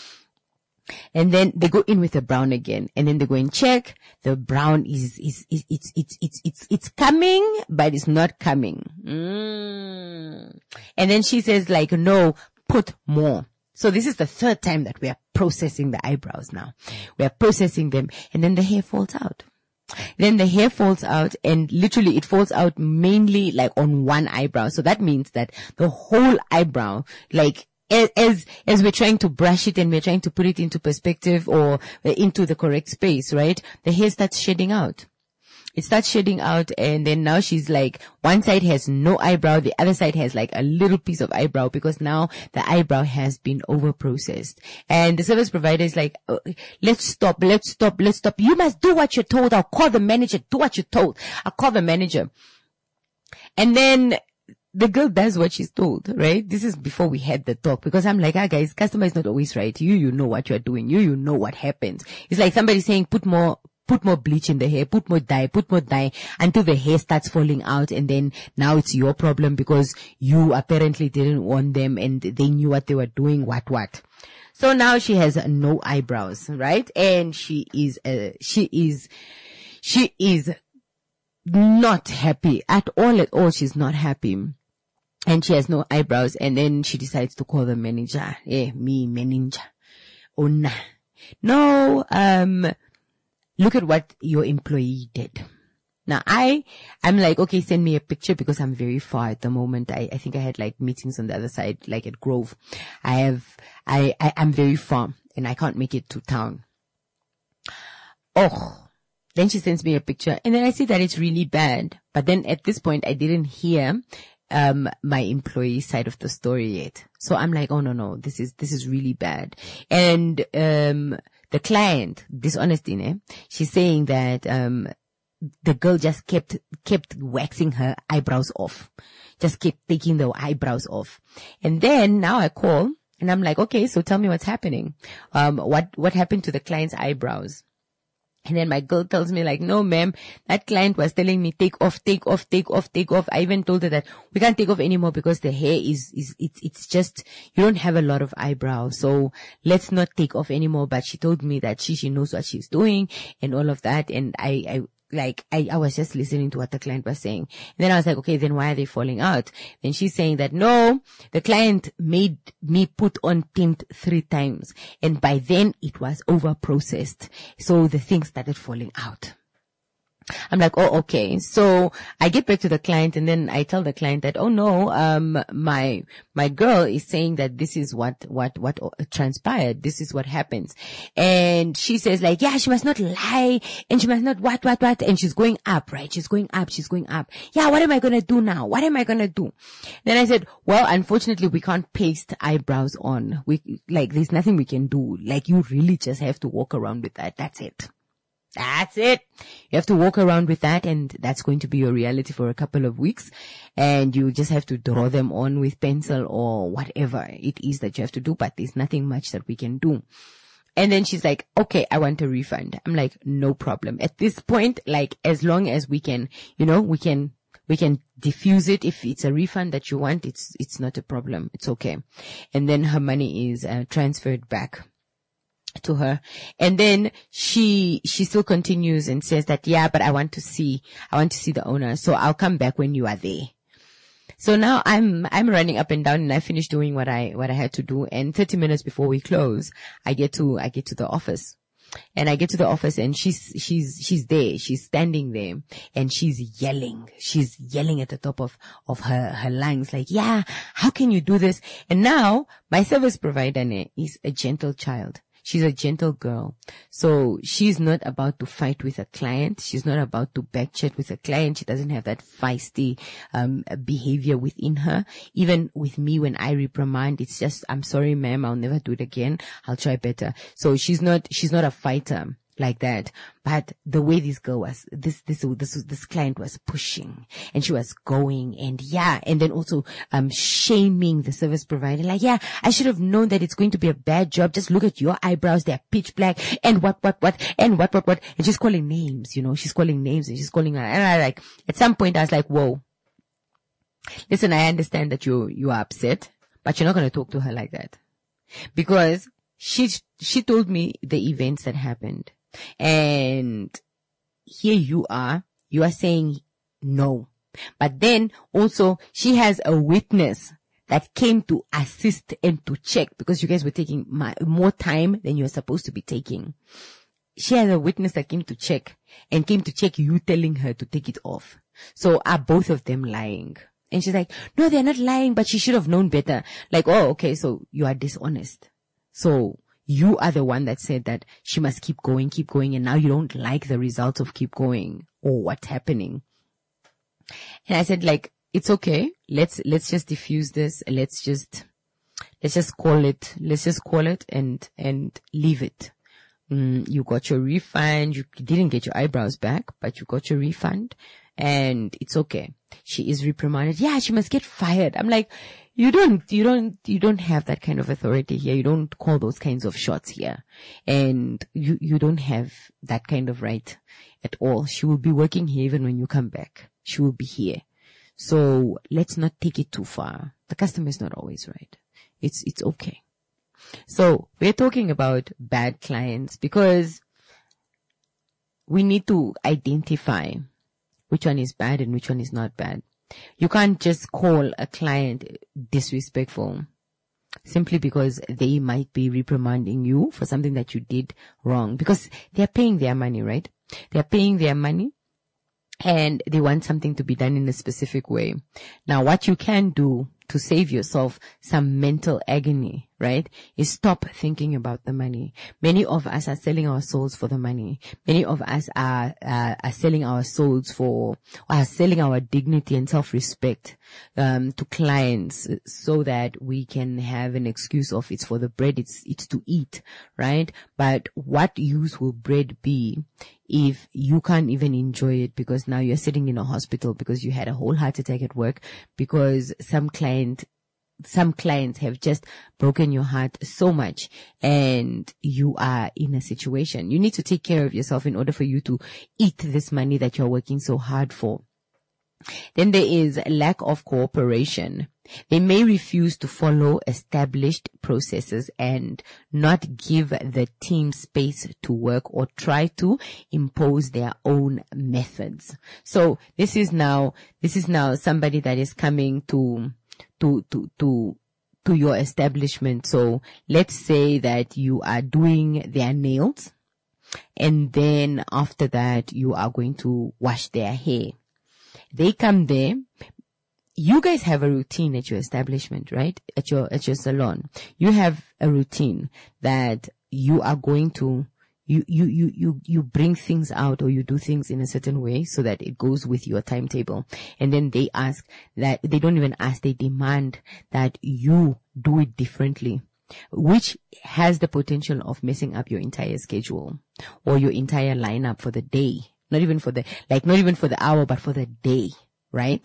And then they go in with the brown again, and then they go and check. The brown is, is, is, it's, it's, it's, it's, it's coming, but it's not coming. Mm. And then she says like, no, put more. So this is the third time that we are processing the eyebrows now. We are processing them, and then the hair falls out. Then the hair falls out, and literally it falls out mainly like on one eyebrow. So that means that the whole eyebrow, like, As, as we're trying to brush it and we're trying to put it into perspective or into the correct space, right? The hair starts shedding out. It starts shedding out, and then now she's like, one side has no eyebrow, the other side has like a little piece of eyebrow because now the eyebrow has been over processed. And the service provider is like, oh, let's stop, let's stop, let's stop. You must do what you're told. I'll call the manager. Do what you're told. I'll call the manager. And then the girl does what she's told, right? This is before we had the talk, because I'm like, ah, guys, customer is not always right. You, you know what you're doing. You, you know what happens. It's like somebody saying, put more, put more bleach in the hair, put more dye, put more dye until the hair starts falling out. And then now it's your problem because you apparently didn't want them and they knew what they were doing, what, what. So now she has no eyebrows, right? And she is, uh, she is, she is not happy at all, at all. She's not happy. And she has no eyebrows. And then she decides to call the manager. Eh, me, manager. Oh, nah. No, um, look at what your employee did. Now I, I'm like, okay, send me a picture because I'm very far at the moment. I, I think I had like meetings on the other side, like at Grove. I have, I, I, I'm very far and I can't make it to town. Oh, then she sends me a picture and then I see that it's really bad. But then at this point, I didn't hear um my employee side of the story yet. So I'm like, oh no, no, this is, this is really bad. And, um, the client, dishonesty, eh? She's saying that, um, the girl just kept, kept waxing her eyebrows off. Just kept taking the eyebrows off. And then now I call and I'm like, okay, so tell me what's happening. Um, what, what happened to the client's eyebrows? And then my girl tells me like, no, ma'am, that client was telling me take off, take off, take off, take off. I even told her that we can't take off anymore because the hair is, is, it's, it's just, you don't have a lot of eyebrows. So let's not take off anymore. But she told me that she, she knows what she's doing and all of that. And I, I, like, I, I was just listening to what the client was saying. And then I was like, okay, then why are they falling out? Then she's saying that no, the client made me put on tint three times. And by then it was over processed. So the thing started falling out. I'm like, oh, okay. So I get back to the client and then I tell the client that, oh no, um, my, my girl is saying that this is what, what, what transpired. This is what happens. And she says like, yeah, she must not lie and she must not what, what, what. And she's going up, right? She's going up. She's going up. Yeah. What am I going to do now? What am I going to do? Then I said, well, unfortunately, we can't paste eyebrows on. We, like, there's nothing we can do. Like, you really just have to walk around with that. That's it. That's it. You have to walk around with that and that's going to be your reality for a couple of weeks. And you just have to draw them on with pencil or whatever it is that you have to do. But there's nothing much that we can do. And then she's like, okay, I want a refund. I'm like, no problem. At this point, like, as long as we can, you know, we can, we can diffuse it. If it's a refund that you want, it's, it's not a problem. It's okay. And then her money is uh, transferred back to her. And then she, she still continues and says that, yeah, but I want to see, I want to see the owner. So I'll come back when you are there. So now I'm, I'm running up and down and I finish doing what I, what I had to do. And thirty minutes before we close, I get to, I get to the office. And I get to the office and she's, she's, she's there. She's standing there and she's yelling. She's yelling at the top of, of her, her lungs like, yeah, how can you do this? And now my service provider is a gentle child. She's a gentle girl. So she's not about to fight with a client. She's not about to backchat with a client. She doesn't have that feisty um behavior within her. Even with me, when I reprimand, it's just, I'm sorry, ma'am, I'll never do it again. I'll try better. So she's not, she's not a fighter like that. But the way this girl was, this, this, this, this client was pushing and she was going and yeah. And then also, um, shaming the service provider. Like, yeah, I should have known that it's going to be a bad job. Just look at your eyebrows. They're pitch black and what, what, what, and what, what, what. And she's calling names, you know, she's calling names and she's calling her. And I like, at some point I was like, whoa, listen, I understand that you, you are upset, but you're not going to talk to her like that because she, she told me the events that happened. And here you are, you are saying no. But then also she has a witness that came to assist and to check because you guys were taking my, more time than you were supposed to be taking. She has a witness that came to check and came to check you telling her to take it off. So are both of them lying? And she's like, no, they're not lying, but she should have known better. Like, oh, okay, so you are dishonest. So you are the one that said that she must keep going, keep going, and now you don't like the results of keep going or what's happening. And I said, like, it's okay. Let's, let's just diffuse this. Let's just, let's just call it, let's just call it and, and leave it. Mm, you got your refund. You didn't get your eyebrows back, but you got your refund and it's okay. She is reprimanded. Yeah, she must get fired. I'm like, You don't, you don't, you don't have that kind of authority here. You don't call those kinds of shots here. And you, you don't have that kind of right at all. She will be working here even when you come back. She will be here. So let's not take it too far. The customer is not always right. It's, it's okay. So we're talking about bad clients because we need to identify which one is bad and which one is not bad. You can't just call a client disrespectful simply because they might be reprimanding you for something that you did wrong, because they're paying their money, right? They're paying their money and they want something to be done in a specific way. Now, what you can do to save yourself some mental agony, right, is stop thinking about the money. Many of us are selling our souls for the money. Many of us are, uh, are selling our souls for, or are selling our dignity and self-respect, um, to clients so that we can have an excuse of it's for the bread, it's, it's to eat, right? But what use will bread be if you can't even enjoy it because now you're sitting in a hospital because you had a whole heart attack at work, because some client, some clients have just broken your heart so much and you are in a situation. You need to take care of yourself in order for you to eat this money that you're working so hard for. Then there is lack of cooperation. They may refuse to follow established processes and not give the team space to work or try to impose their own methods. So this is now, this is now somebody that is coming to, to, to, to, to your establishment. So let's say that you are doing their nails and then after that you are going to wash their hair. They come there. You guys have a routine at your establishment, right? At your, at your salon. You have a routine that you are going to, you, you, you, you, you bring things out or you do things in a certain way so that it goes with your timetable. And then they ask that, they don't even ask, they demand that you do it differently, which has the potential of messing up your entire schedule or your entire lineup for the day. Not even for the, like, not even for the hour, but for the day, right?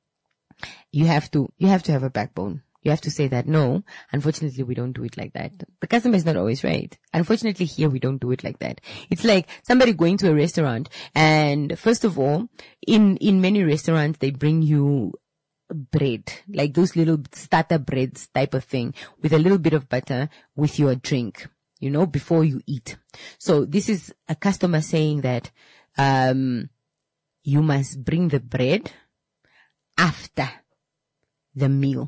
You have to, you have to have a backbone. You have to say that, no, unfortunately, we don't do it like that. The customer is not always right. Unfortunately, here, we don't do it like that. It's like somebody going to a restaurant and first of all, in, in many restaurants, they bring you bread, like those little starter breads type of thing with a little bit of butter with your drink, you know, before you eat. So this is a customer saying that, Um, you must bring the bread after the meal.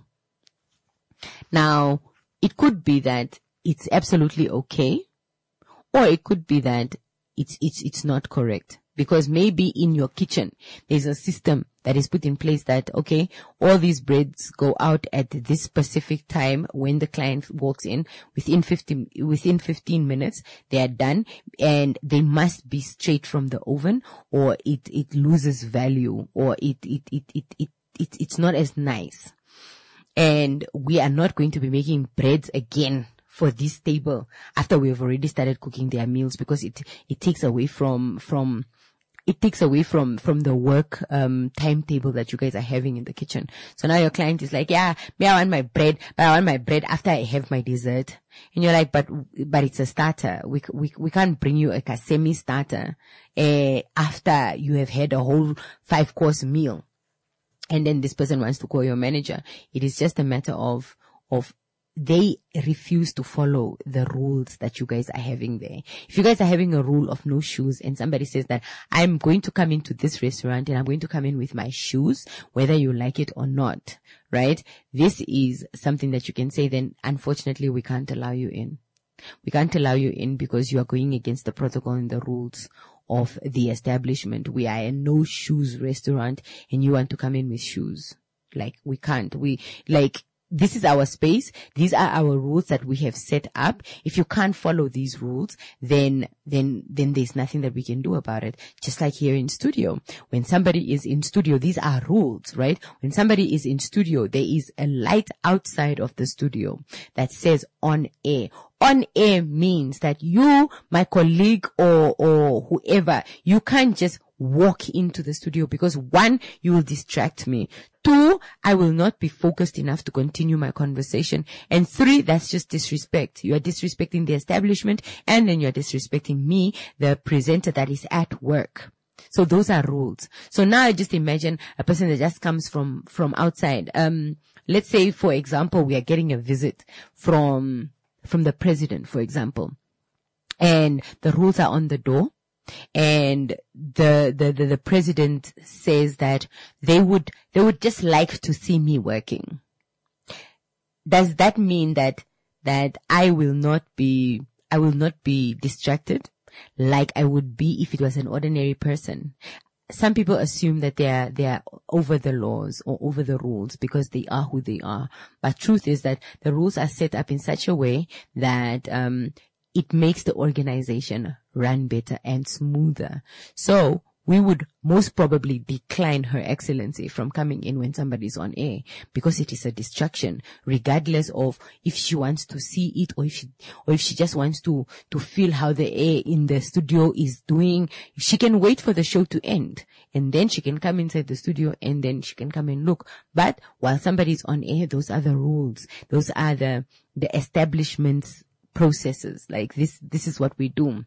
Now, it could be that it's absolutely okay, or it could be that it's, it's, it's not correct. Because maybe in your kitchen, there's a system that is put in place that, okay, all these breads go out at this specific time when the client walks in. Within fifteen, within fifteen minutes, they are done and they must be straight from the oven or it, it loses value or it, it, it, it, it, it, it's not as nice. And we are not going to be making breads again for this table after we've already started cooking their meals because it, it takes away from, from, It takes away from, from the work, um, timetable that you guys are having in the kitchen. So now your client is like, yeah, me, I want my bread, but I want my bread after I have my dessert. And you're like, but, but it's a starter. We, we, we can't bring you like a semi-starter, uh, after you have had a whole five course meal. And then this person wants to call your manager. It is just a matter of, of, they refuse to follow the rules that you guys are having there. If you guys are having a rule of no shoes and somebody says that I'm going to come into this restaurant and I'm going to come in with my shoes, whether you like it or not, right? This is something that you can say, then unfortunately we can't allow you in. We can't allow you in because you are going against the protocol and the rules of the establishment. We are a no shoes restaurant and you want to come in with shoes. Like we can't, we like, this is our space. These are our rules that we have set up. If you can't follow these rules, then, then, then there's nothing that we can do about it. Just like here in studio. When somebody is in studio, these are rules, right? When somebody is in studio, there is a light outside of the studio that says on air. On air means that you, my colleague or, or whoever, you can't just walk into the studio because one, you will distract me. Two, I will not be focused enough to continue my conversation. And three, that's just disrespect. You are disrespecting the establishment and then you're disrespecting me, the presenter that is at work. So those are rules. So now I just imagine a person that just comes from, from outside. Um, let's say, for example, we are getting a visit from, from the president, for example. And the rules are on the door. and the, the, the, the president says that they would, they would just like to see me working. Does that mean that, that I will not be, I will not be distracted like I would be if it was an ordinary person? Some people assume that they are, they are over the laws or over the rules because they are who they are. But truth is that the rules are set up in such a way that, um, it makes the organization run better and smoother. So we would most probably decline Her Excellency from coming in when somebody's on air because it is a distraction, regardless of if she wants to see it or if she, or if she just wants to, to feel how the air in the studio is doing. She can wait for the show to end and then she can come inside the studio and then she can come and look. But while somebody's on air, those are the rules. Those are the, the establishment's processes. Like this, this is what we do.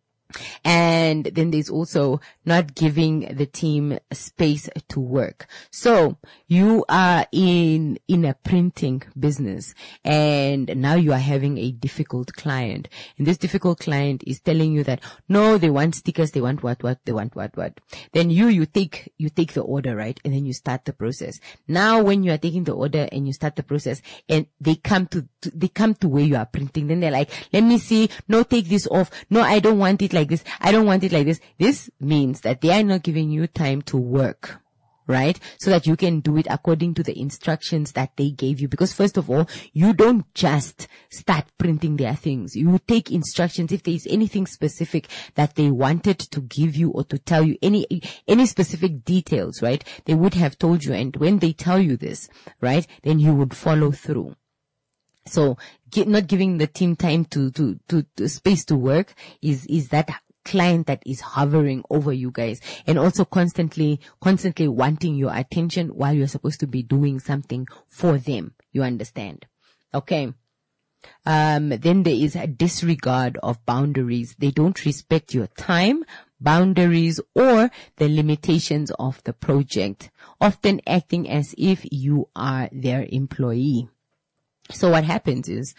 And then there's also not giving the team space to work. So you are in, in a printing business and now you are having a difficult client. And this difficult client is telling you that, no, they want stickers, they want what, what, they want what, what. Then you, you take, you take the order, right? And then you start the process. Now when you are taking the order and you start the process and they come to, to they come to where you are printing, then they're like, let me see, no, take this off. No, I don't want it like this. I don't want it like this. This means that they are not giving you time to work, right? So that you can do it according to the instructions that they gave you. Because first of all, you don't just start printing their things. You take instructions. If there is anything specific that they wanted to give you or to tell you, any, any specific details, right? They would have told you. And when they tell you this, right, then you would follow through. So get, not giving the team time to, to, to, to space to work is, is that client that is hovering over you guys and also constantly, constantly wanting your attention while you're supposed to be doing something for them. You understand? Okay. Um, then there is a disregard of boundaries. They don't respect your time, boundaries, or the limitations of the project, often acting as if you are their employee. So what happens is,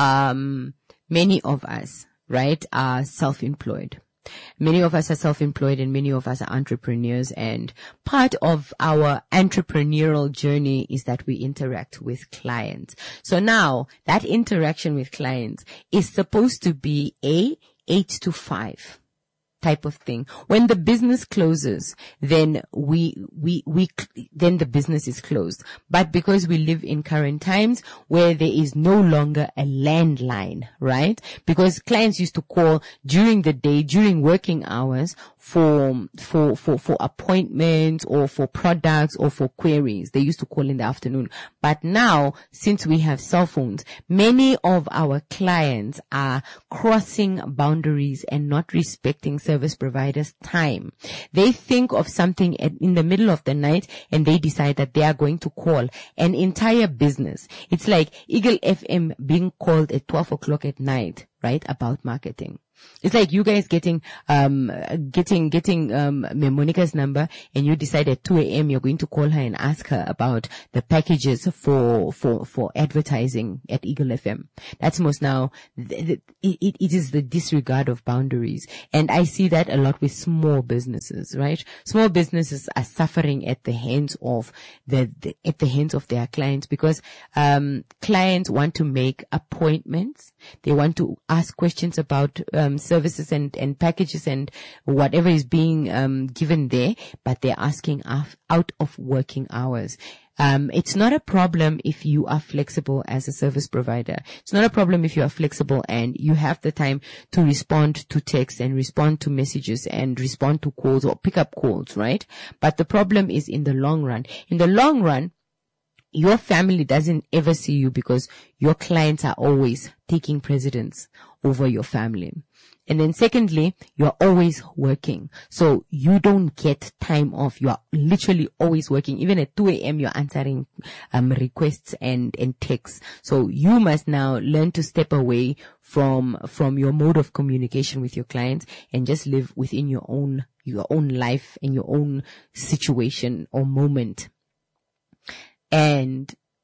um, many of us, right, are self-employed. Many of us are self-employed and many of us are entrepreneurs, and part of our entrepreneurial journey is that we interact with clients. So now that interaction with clients is supposed to be a eight to five type of thing. When the business closes, then we, we, we, then the business is closed. But because we live in current times where there is no longer a landline, right? Because clients used to call during the day, during working hours for, for, for, for appointments or for products or for queries. They used to call in the afternoon. But now, since we have cell phones, many of our clients are crossing boundaries and not respecting service providers' time. They think of something in the middle of the night and they decide that they are going to call an entire business. It's like Eagle F M being called at twelve o'clock at night, right, about marketing. It's like you guys getting, um, getting, getting, um, Monica's number and you decide at two a.m. you're going to call her and ask her about the packages for, for, for advertising at Eagle F M. That's most now, it, it, it is the disregard of boundaries. And I see that a lot with small businesses, right? Small businesses are suffering at the hands of the, the at the hands of their clients because, um, clients want to make appointments. They want to ask questions about, um, Um, services and, and packages and whatever is being um, given there, but they're asking af- out of working hours. Um, it's not a problem if you are flexible as a service provider. It's not a problem if you are flexible and you have the time to respond to texts and respond to messages and respond to calls or pick up calls, right? But the problem is in the long run. In the long run, your family doesn't ever see you because your clients are always taking precedence over your family. And then secondly, you're always working. So you don't get time off. You are literally always working. Even at two a.m. you're answering um, requests and, and texts. So you must now learn to step away from, from your mode of communication with your clients and just live within your own, your own life and your own situation or moment. And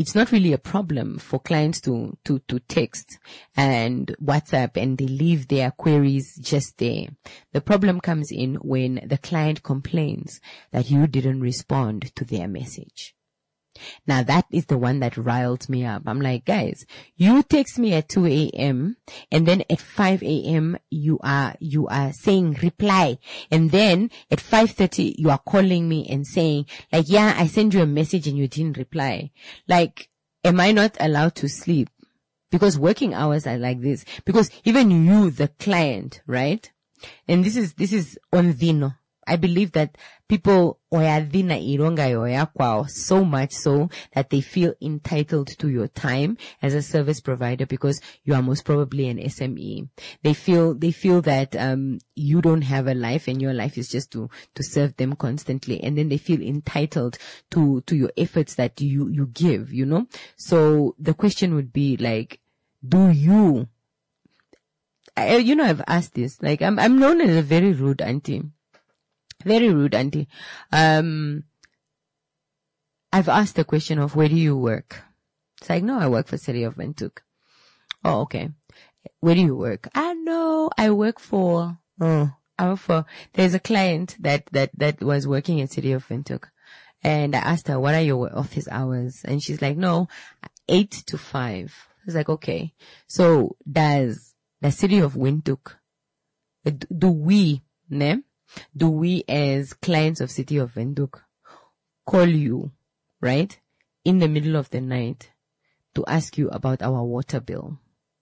it's not really a problem for clients to, to, to text and WhatsApp and they leave their queries just there. The problem comes in when the client complains that you didn't respond to their message. Now that is the one that riles me up. I'm like, guys, you text me at two a.m. and then at five a.m. you are, you are saying reply. And then at five thirty you are calling me and saying like, yeah, I sent you a message and you didn't reply. Like, am I not allowed to sleep? Because working hours are like this. Because even you, the client, right? And this is, this is on Vino. I believe that people oyadhina ironga yoya kwao so much so that they feel entitled to your time as a service provider because you are most probably an S M E. They feel, they feel that, um, you don't have a life and your life is just to, to serve them constantly. And then they feel entitled to, to your efforts that you, you give, you know? So the question would be like, do you, I, you know, I've asked this, like, I'm, I'm known as a very rude auntie. Very rude, auntie. Um, I've asked the question of where do you work? It's like, no, I work for City of Windhoek. Oh, okay. Where do you work? I know I work for, oh, I work for, there's a client that, that, that was working at City of Windhoek. And I asked her, what are your office hours? And she's like, no, eight to five. I was like, okay. So does the City of Windhoek, do we, ne? Do we as clients of City of Windhoek call you, right, in the middle of the night to ask you about our water bill?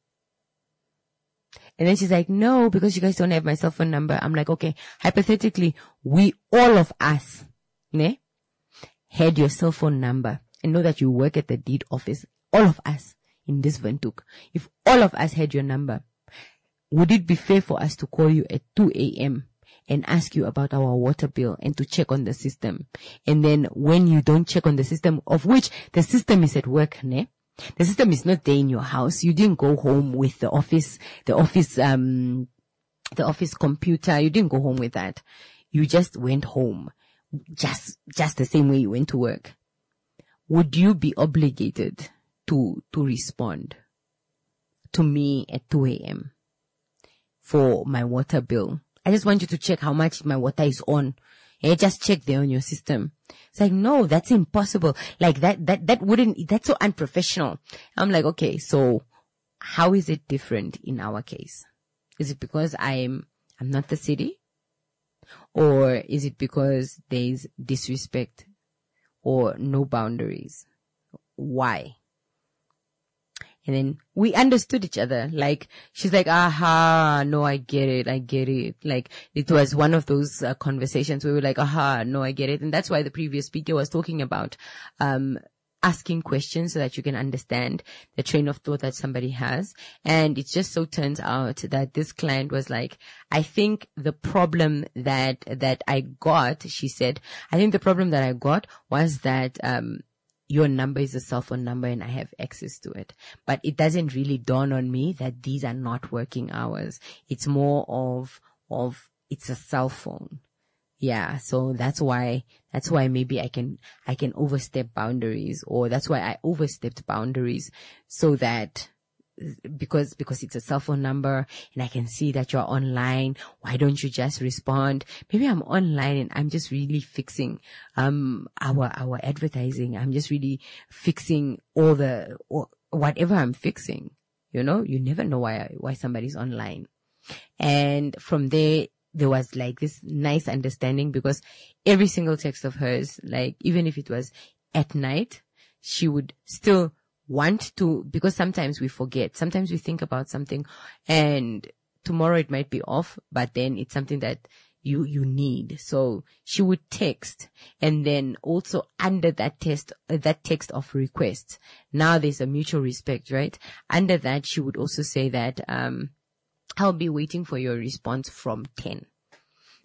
And then she's like, no, because you guys don't have my cell phone number. I'm like, okay, hypothetically, we, all of us, ne, had your cell phone number and know that you work at the deed office. All of us in this Windhoek. If all of us had your number, would it be fair for us to call you at two a.m. and ask you about our water bill and to check on the system? And then when you don't check on the system, of which the system is at work, ne? The system is not there in your house. You didn't go home with the office, the office, um, the office computer. You didn't go home with that. You just went home just, just the same way you went to work. Would you be obligated to, to respond to me at two a.m. for my water bill? I just want you to check how much my water is on. And just check there on your system. It's like, no, that's impossible. Like that, that, that wouldn't, that's so unprofessional. I'm like, okay, so how is it different in our case? Is it because I'm, I'm not the city? Or is it because there's disrespect or no boundaries? Why? And then we understood each other. Like, she's like, aha, no, I get it. I get it. Like, it was one of those uh, conversations where we were like, aha, no, I get it. And that's why the previous speaker was talking about, um, asking questions so that you can understand the train of thought that somebody has. And it just so turns out that this client was like, I think the problem that, that I got, she said, I think the problem that I got was that, um, your number is a cell phone number and I have access to it. But it doesn't really dawn on me that these are not working hours. It's more of, of, it's a cell phone. Yeah. So that's why, that's why maybe I can, I can overstep boundaries, or that's why I overstepped boundaries so that, because, because it's a cell phone number and I can see that you're online. Why don't you just respond? Maybe I'm online and I'm just really fixing, um, our, our advertising. I'm just really fixing all the, or whatever I'm fixing. You know, you never know why, why somebody's online. And from there, there was like this nice understanding, because every single text of hers, like even if it was at night, she would still want to, because sometimes we forget, sometimes we think about something and tomorrow it might be off, but then it's something that you, you need. So she would text, and then also under that text, uh, that text of request, now there's a mutual respect, right? Under that, she would also say that, um, I'll be waiting for your response from ten.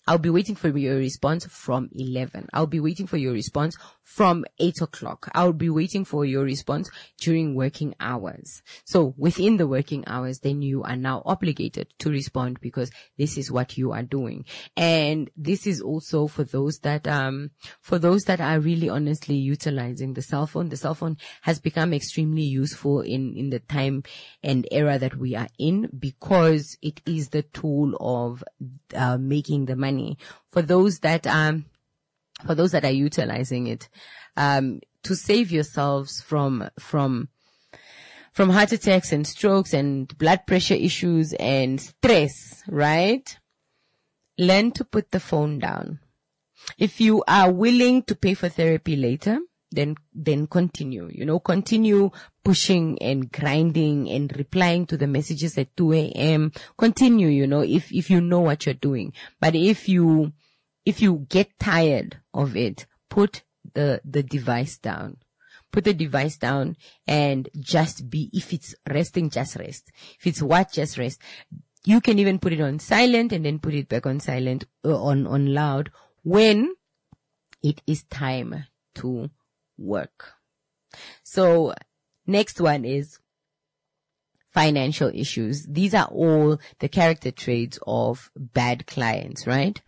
I'll be waiting for your response from eleven. I'll be waiting for your response from eight o'clock. I'll be waiting for your response during working hours. So within the working hours, then you are now obligated to respond because this is what you are doing. And this is also for those that, um, for those that are really honestly utilizing the cell phone. The cell phone has become extremely useful in, in the time and era that we are in because it is the tool of, uh, making the money. For those that um, for those that are utilizing it, um, to save yourselves from from from heart attacks and strokes and blood pressure issues and stress, right? Learn to put the phone down. If you are willing to pay for therapy later, then then continue. You know, continue pushing and grinding and replying to the messages at two a.m. Continue, you know, if if you know what you're doing. But if you if you get tired of it, put the the device down. Put the device down and just be, if it's resting, just rest. If it's what, just rest. You can even put it on silent and then put it back on silent, uh, on on loud when it is time to work. So next one is financial issues. These are all the character traits of bad clients, right?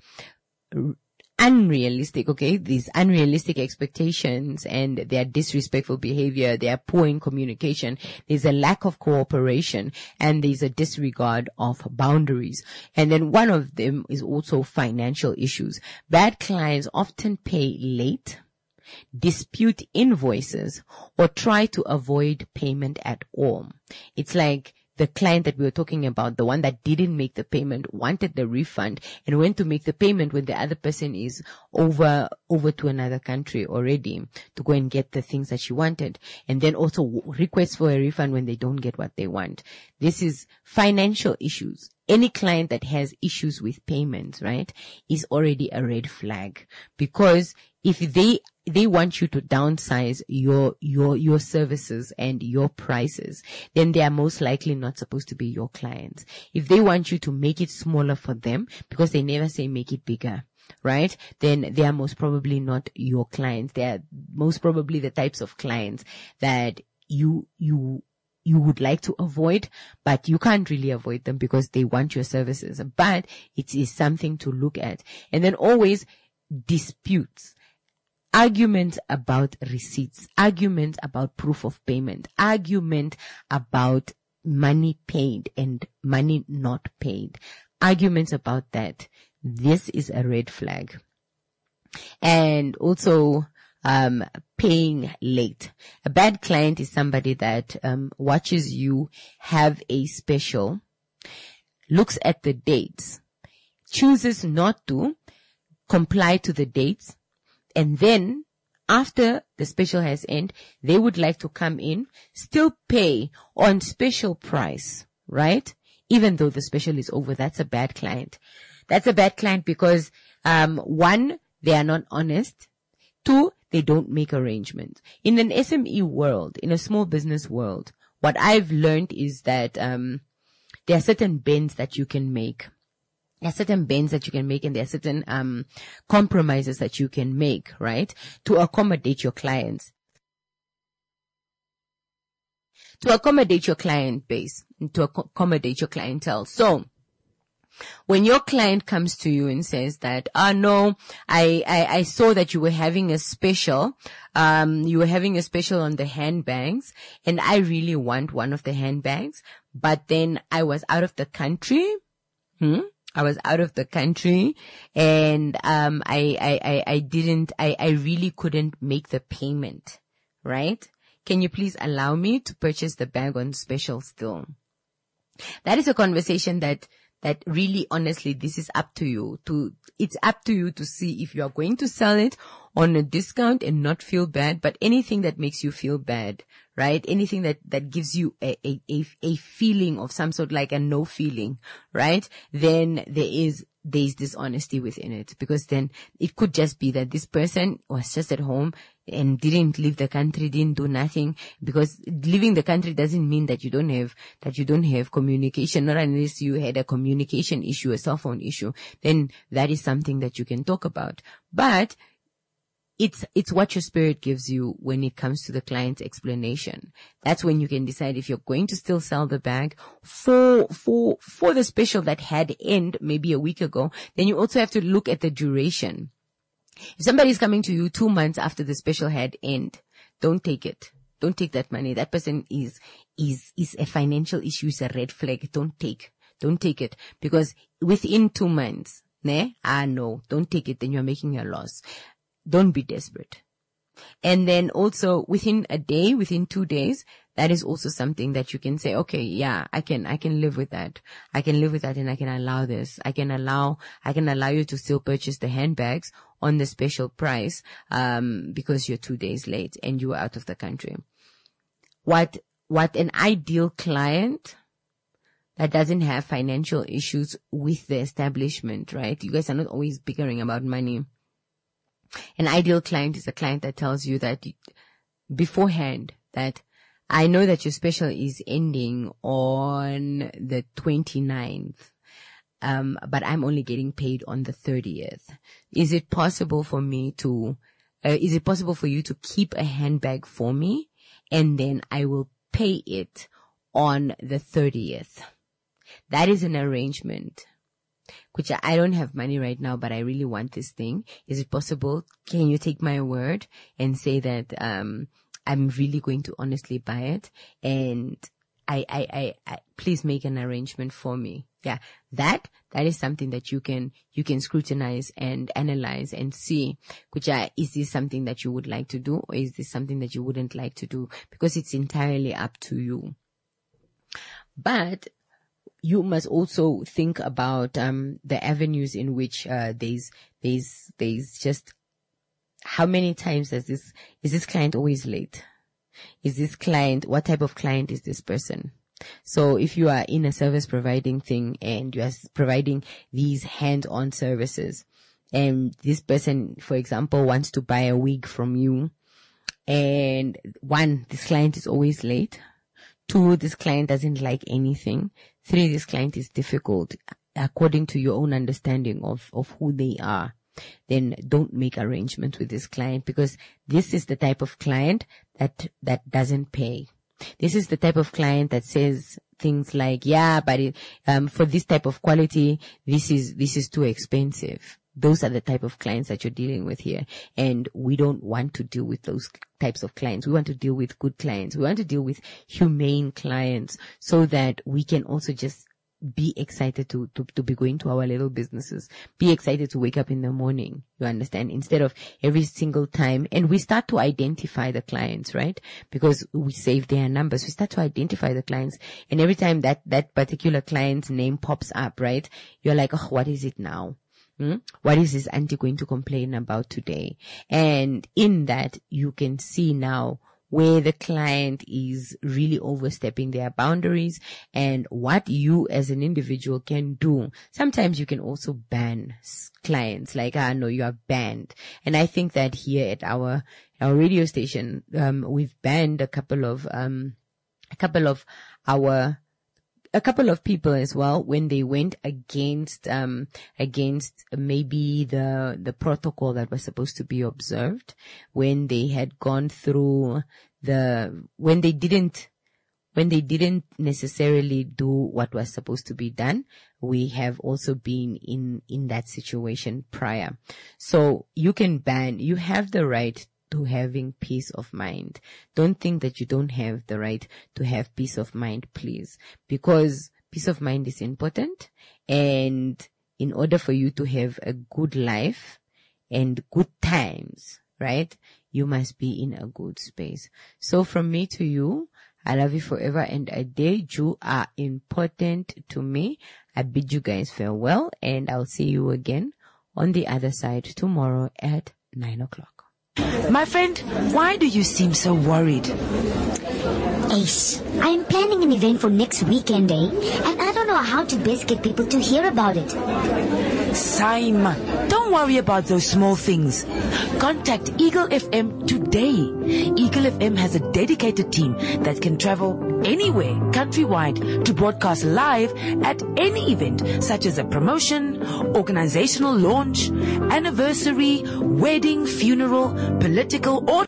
Unrealistic, okay? These unrealistic expectations and their disrespectful behavior, their poor in communication. There's a lack of cooperation and there's a disregard of boundaries. And then one of them is also financial issues. Bad clients often pay late, dispute invoices, or try to avoid payment at all. It's like the client that we were talking about, the one that didn't make the payment, wanted the refund and went to make the payment when the other person is over, over to another country already to go and get the things that she wanted. And then also requests for a refund when they don't get what they want. This is financial issues. Any client that has issues with payments, right, is already a red flag, because if they they want you to downsize your your your services and your prices, then they are most likely not supposed to be your clients. If they want you to make it smaller for them, because they never say make it bigger, right, then they are most probably not your clients. They are most probably the types of clients that you you you would like to avoid, but you can't really avoid them because they want your services. But it is something to look at. And then always disputes. Arguments about receipts, argument about proof of payment, argument about money paid and money not paid, arguments about that. This is a red flag. And also, um, paying late. A bad client is somebody that, um, watches you have a special, looks at the dates, chooses not to comply to the dates, and then after the special has ended, they would like to come in, still pay on special price, right? Even though the special is over. That's a bad client. That's a bad client because, um, one, they are not honest. Two, they don't make arrangements. In an S M E world, in a small business world, what I've learned is that, um, there are certain bends that you can make. There are certain bends that you can make and there are certain, um, compromises that you can make, right? To accommodate your clients. To accommodate your client base, to ac- accommodate your clientele. So, when your client comes to you and says that, ah, no, I, I, I saw that you were having a special, um, you were having a special on the handbags and I really want one of the handbags, but then I was out of the country, hmm? I was out of the country and, um, I, I, I, I didn't, I, I really couldn't make the payment, right? Can you please allow me to purchase the bag on special still? That is a conversation that, that really, honestly, this is up to you to, it's up to you to see if you are going to sell it on a discount and not feel bad, but anything that makes you feel bad, right? Anything that, that gives you a, a, a, a feeling of some sort, like a no feeling, right? Then there is there's dishonesty within it, because then it could just be that this person was just at home and didn't leave the country, didn't do nothing, because leaving the country doesn't mean that you don't have, that you don't have communication, not unless you had a communication issue, a cell phone issue, then that is something that you can talk about. But It's, it's what your spirit gives you when it comes to the client's explanation. That's when you can decide if you're going to still sell the bag for, for, for the special that had end maybe a week ago. Then you also have to look at the duration. If somebody is coming to you two months after the special had end, don't take it. Don't take that money. That person is, is, is a financial issue, is a red flag. Don't take, don't take it, because within two months, ne? Ah, no, don't take it. Then you're making a loss. Don't be desperate. And then also within a day, within two days, that is also something that you can say, okay, yeah, I can, I can live with that. I can live with that, and I can allow this. I can allow, I can allow you to still purchase the handbags on the special price, um, because you're two days late and you were out of the country. What, what an ideal client that doesn't have financial issues with the establishment, right? You guys are not always bickering about money. An ideal client is a client that tells you that beforehand that I know that your special is ending on the twenty-ninth, um, but I'm only getting paid on the thirtieth. Is it possible for me to, uh, is it possible for you to keep a handbag for me, and then I will pay it on the thirtieth? That is an arrangement. Which I don't have money right now, but I really want this thing. Is it possible? Can you take my word and say that um I'm really going to honestly buy it, and I, I, I, I please make an arrangement for me. Yeah, that that is something that you can you can scrutinize and analyze and see. Which I, is this something that you would like to do, or is this something that you wouldn't like to do? Because it's entirely up to you. But you must also think about um the avenues in which uh there's there's there's just how many times does this is this client always late? Is this client, what type of client is this person? So if you are in a service providing thing and you are providing these hand-on services, and this person, for example, wants to buy a wig from you, and one, this client is always late. Two, this client doesn't like anything. Three, this client is difficult according to your own understanding of, of who they are. Then don't make arrangements with this client, because this is the type of client that, that doesn't pay. This is the type of client that says things like, yeah, but it, um, for this type of quality, this is, this is too expensive. Those are the type of clients that you're dealing with here. And we don't want to deal with those types of clients. We want to deal with good clients. We want to deal with humane clients, so that we can also just be excited to, to, to be going to our little businesses. Be excited to wake up in the morning. You understand? Instead of every single time. And we start to identify the clients, right? Because we save their numbers. We start to identify the clients. And every time that, that particular client's name pops up, right? You're like, oh, what is it now? Hmm? What is this auntie going to complain about today? And in that, you can see now where the client is really overstepping their boundaries and what you as an individual can do. Sometimes you can also ban clients, like, ah, no, you are banned. And I think that here at our, our radio station, um, we've banned a couple of, um, a couple of our, a couple of people as well when they went against, um, against maybe the, the protocol that was supposed to be observed, when they had gone through the, when they didn't, when they didn't necessarily do what was supposed to be done. We have also been in, in that situation prior. So you can ban, you have the right to having peace of mind. Don't think that you don't have the right to have peace of mind, please, because peace of mind is important. And in order for you to have a good life and good times, right, you must be in a good space. So from me to you, I love you forever and a day. You are important to me. I bid you guys farewell, and I'll see you again on the other side tomorrow at nine o'clock. My friend, why do you seem so worried? Ace, I'm planning an event for next weekend, eh? And I don't know how to best get people to hear about it. Saima, don't worry about those small things. Contact Eagle F M today. Eagle F M has a dedicated team that can travel anywhere countrywide to broadcast live at any event such as a promotion, organizational launch, anniversary, wedding, funeral, political or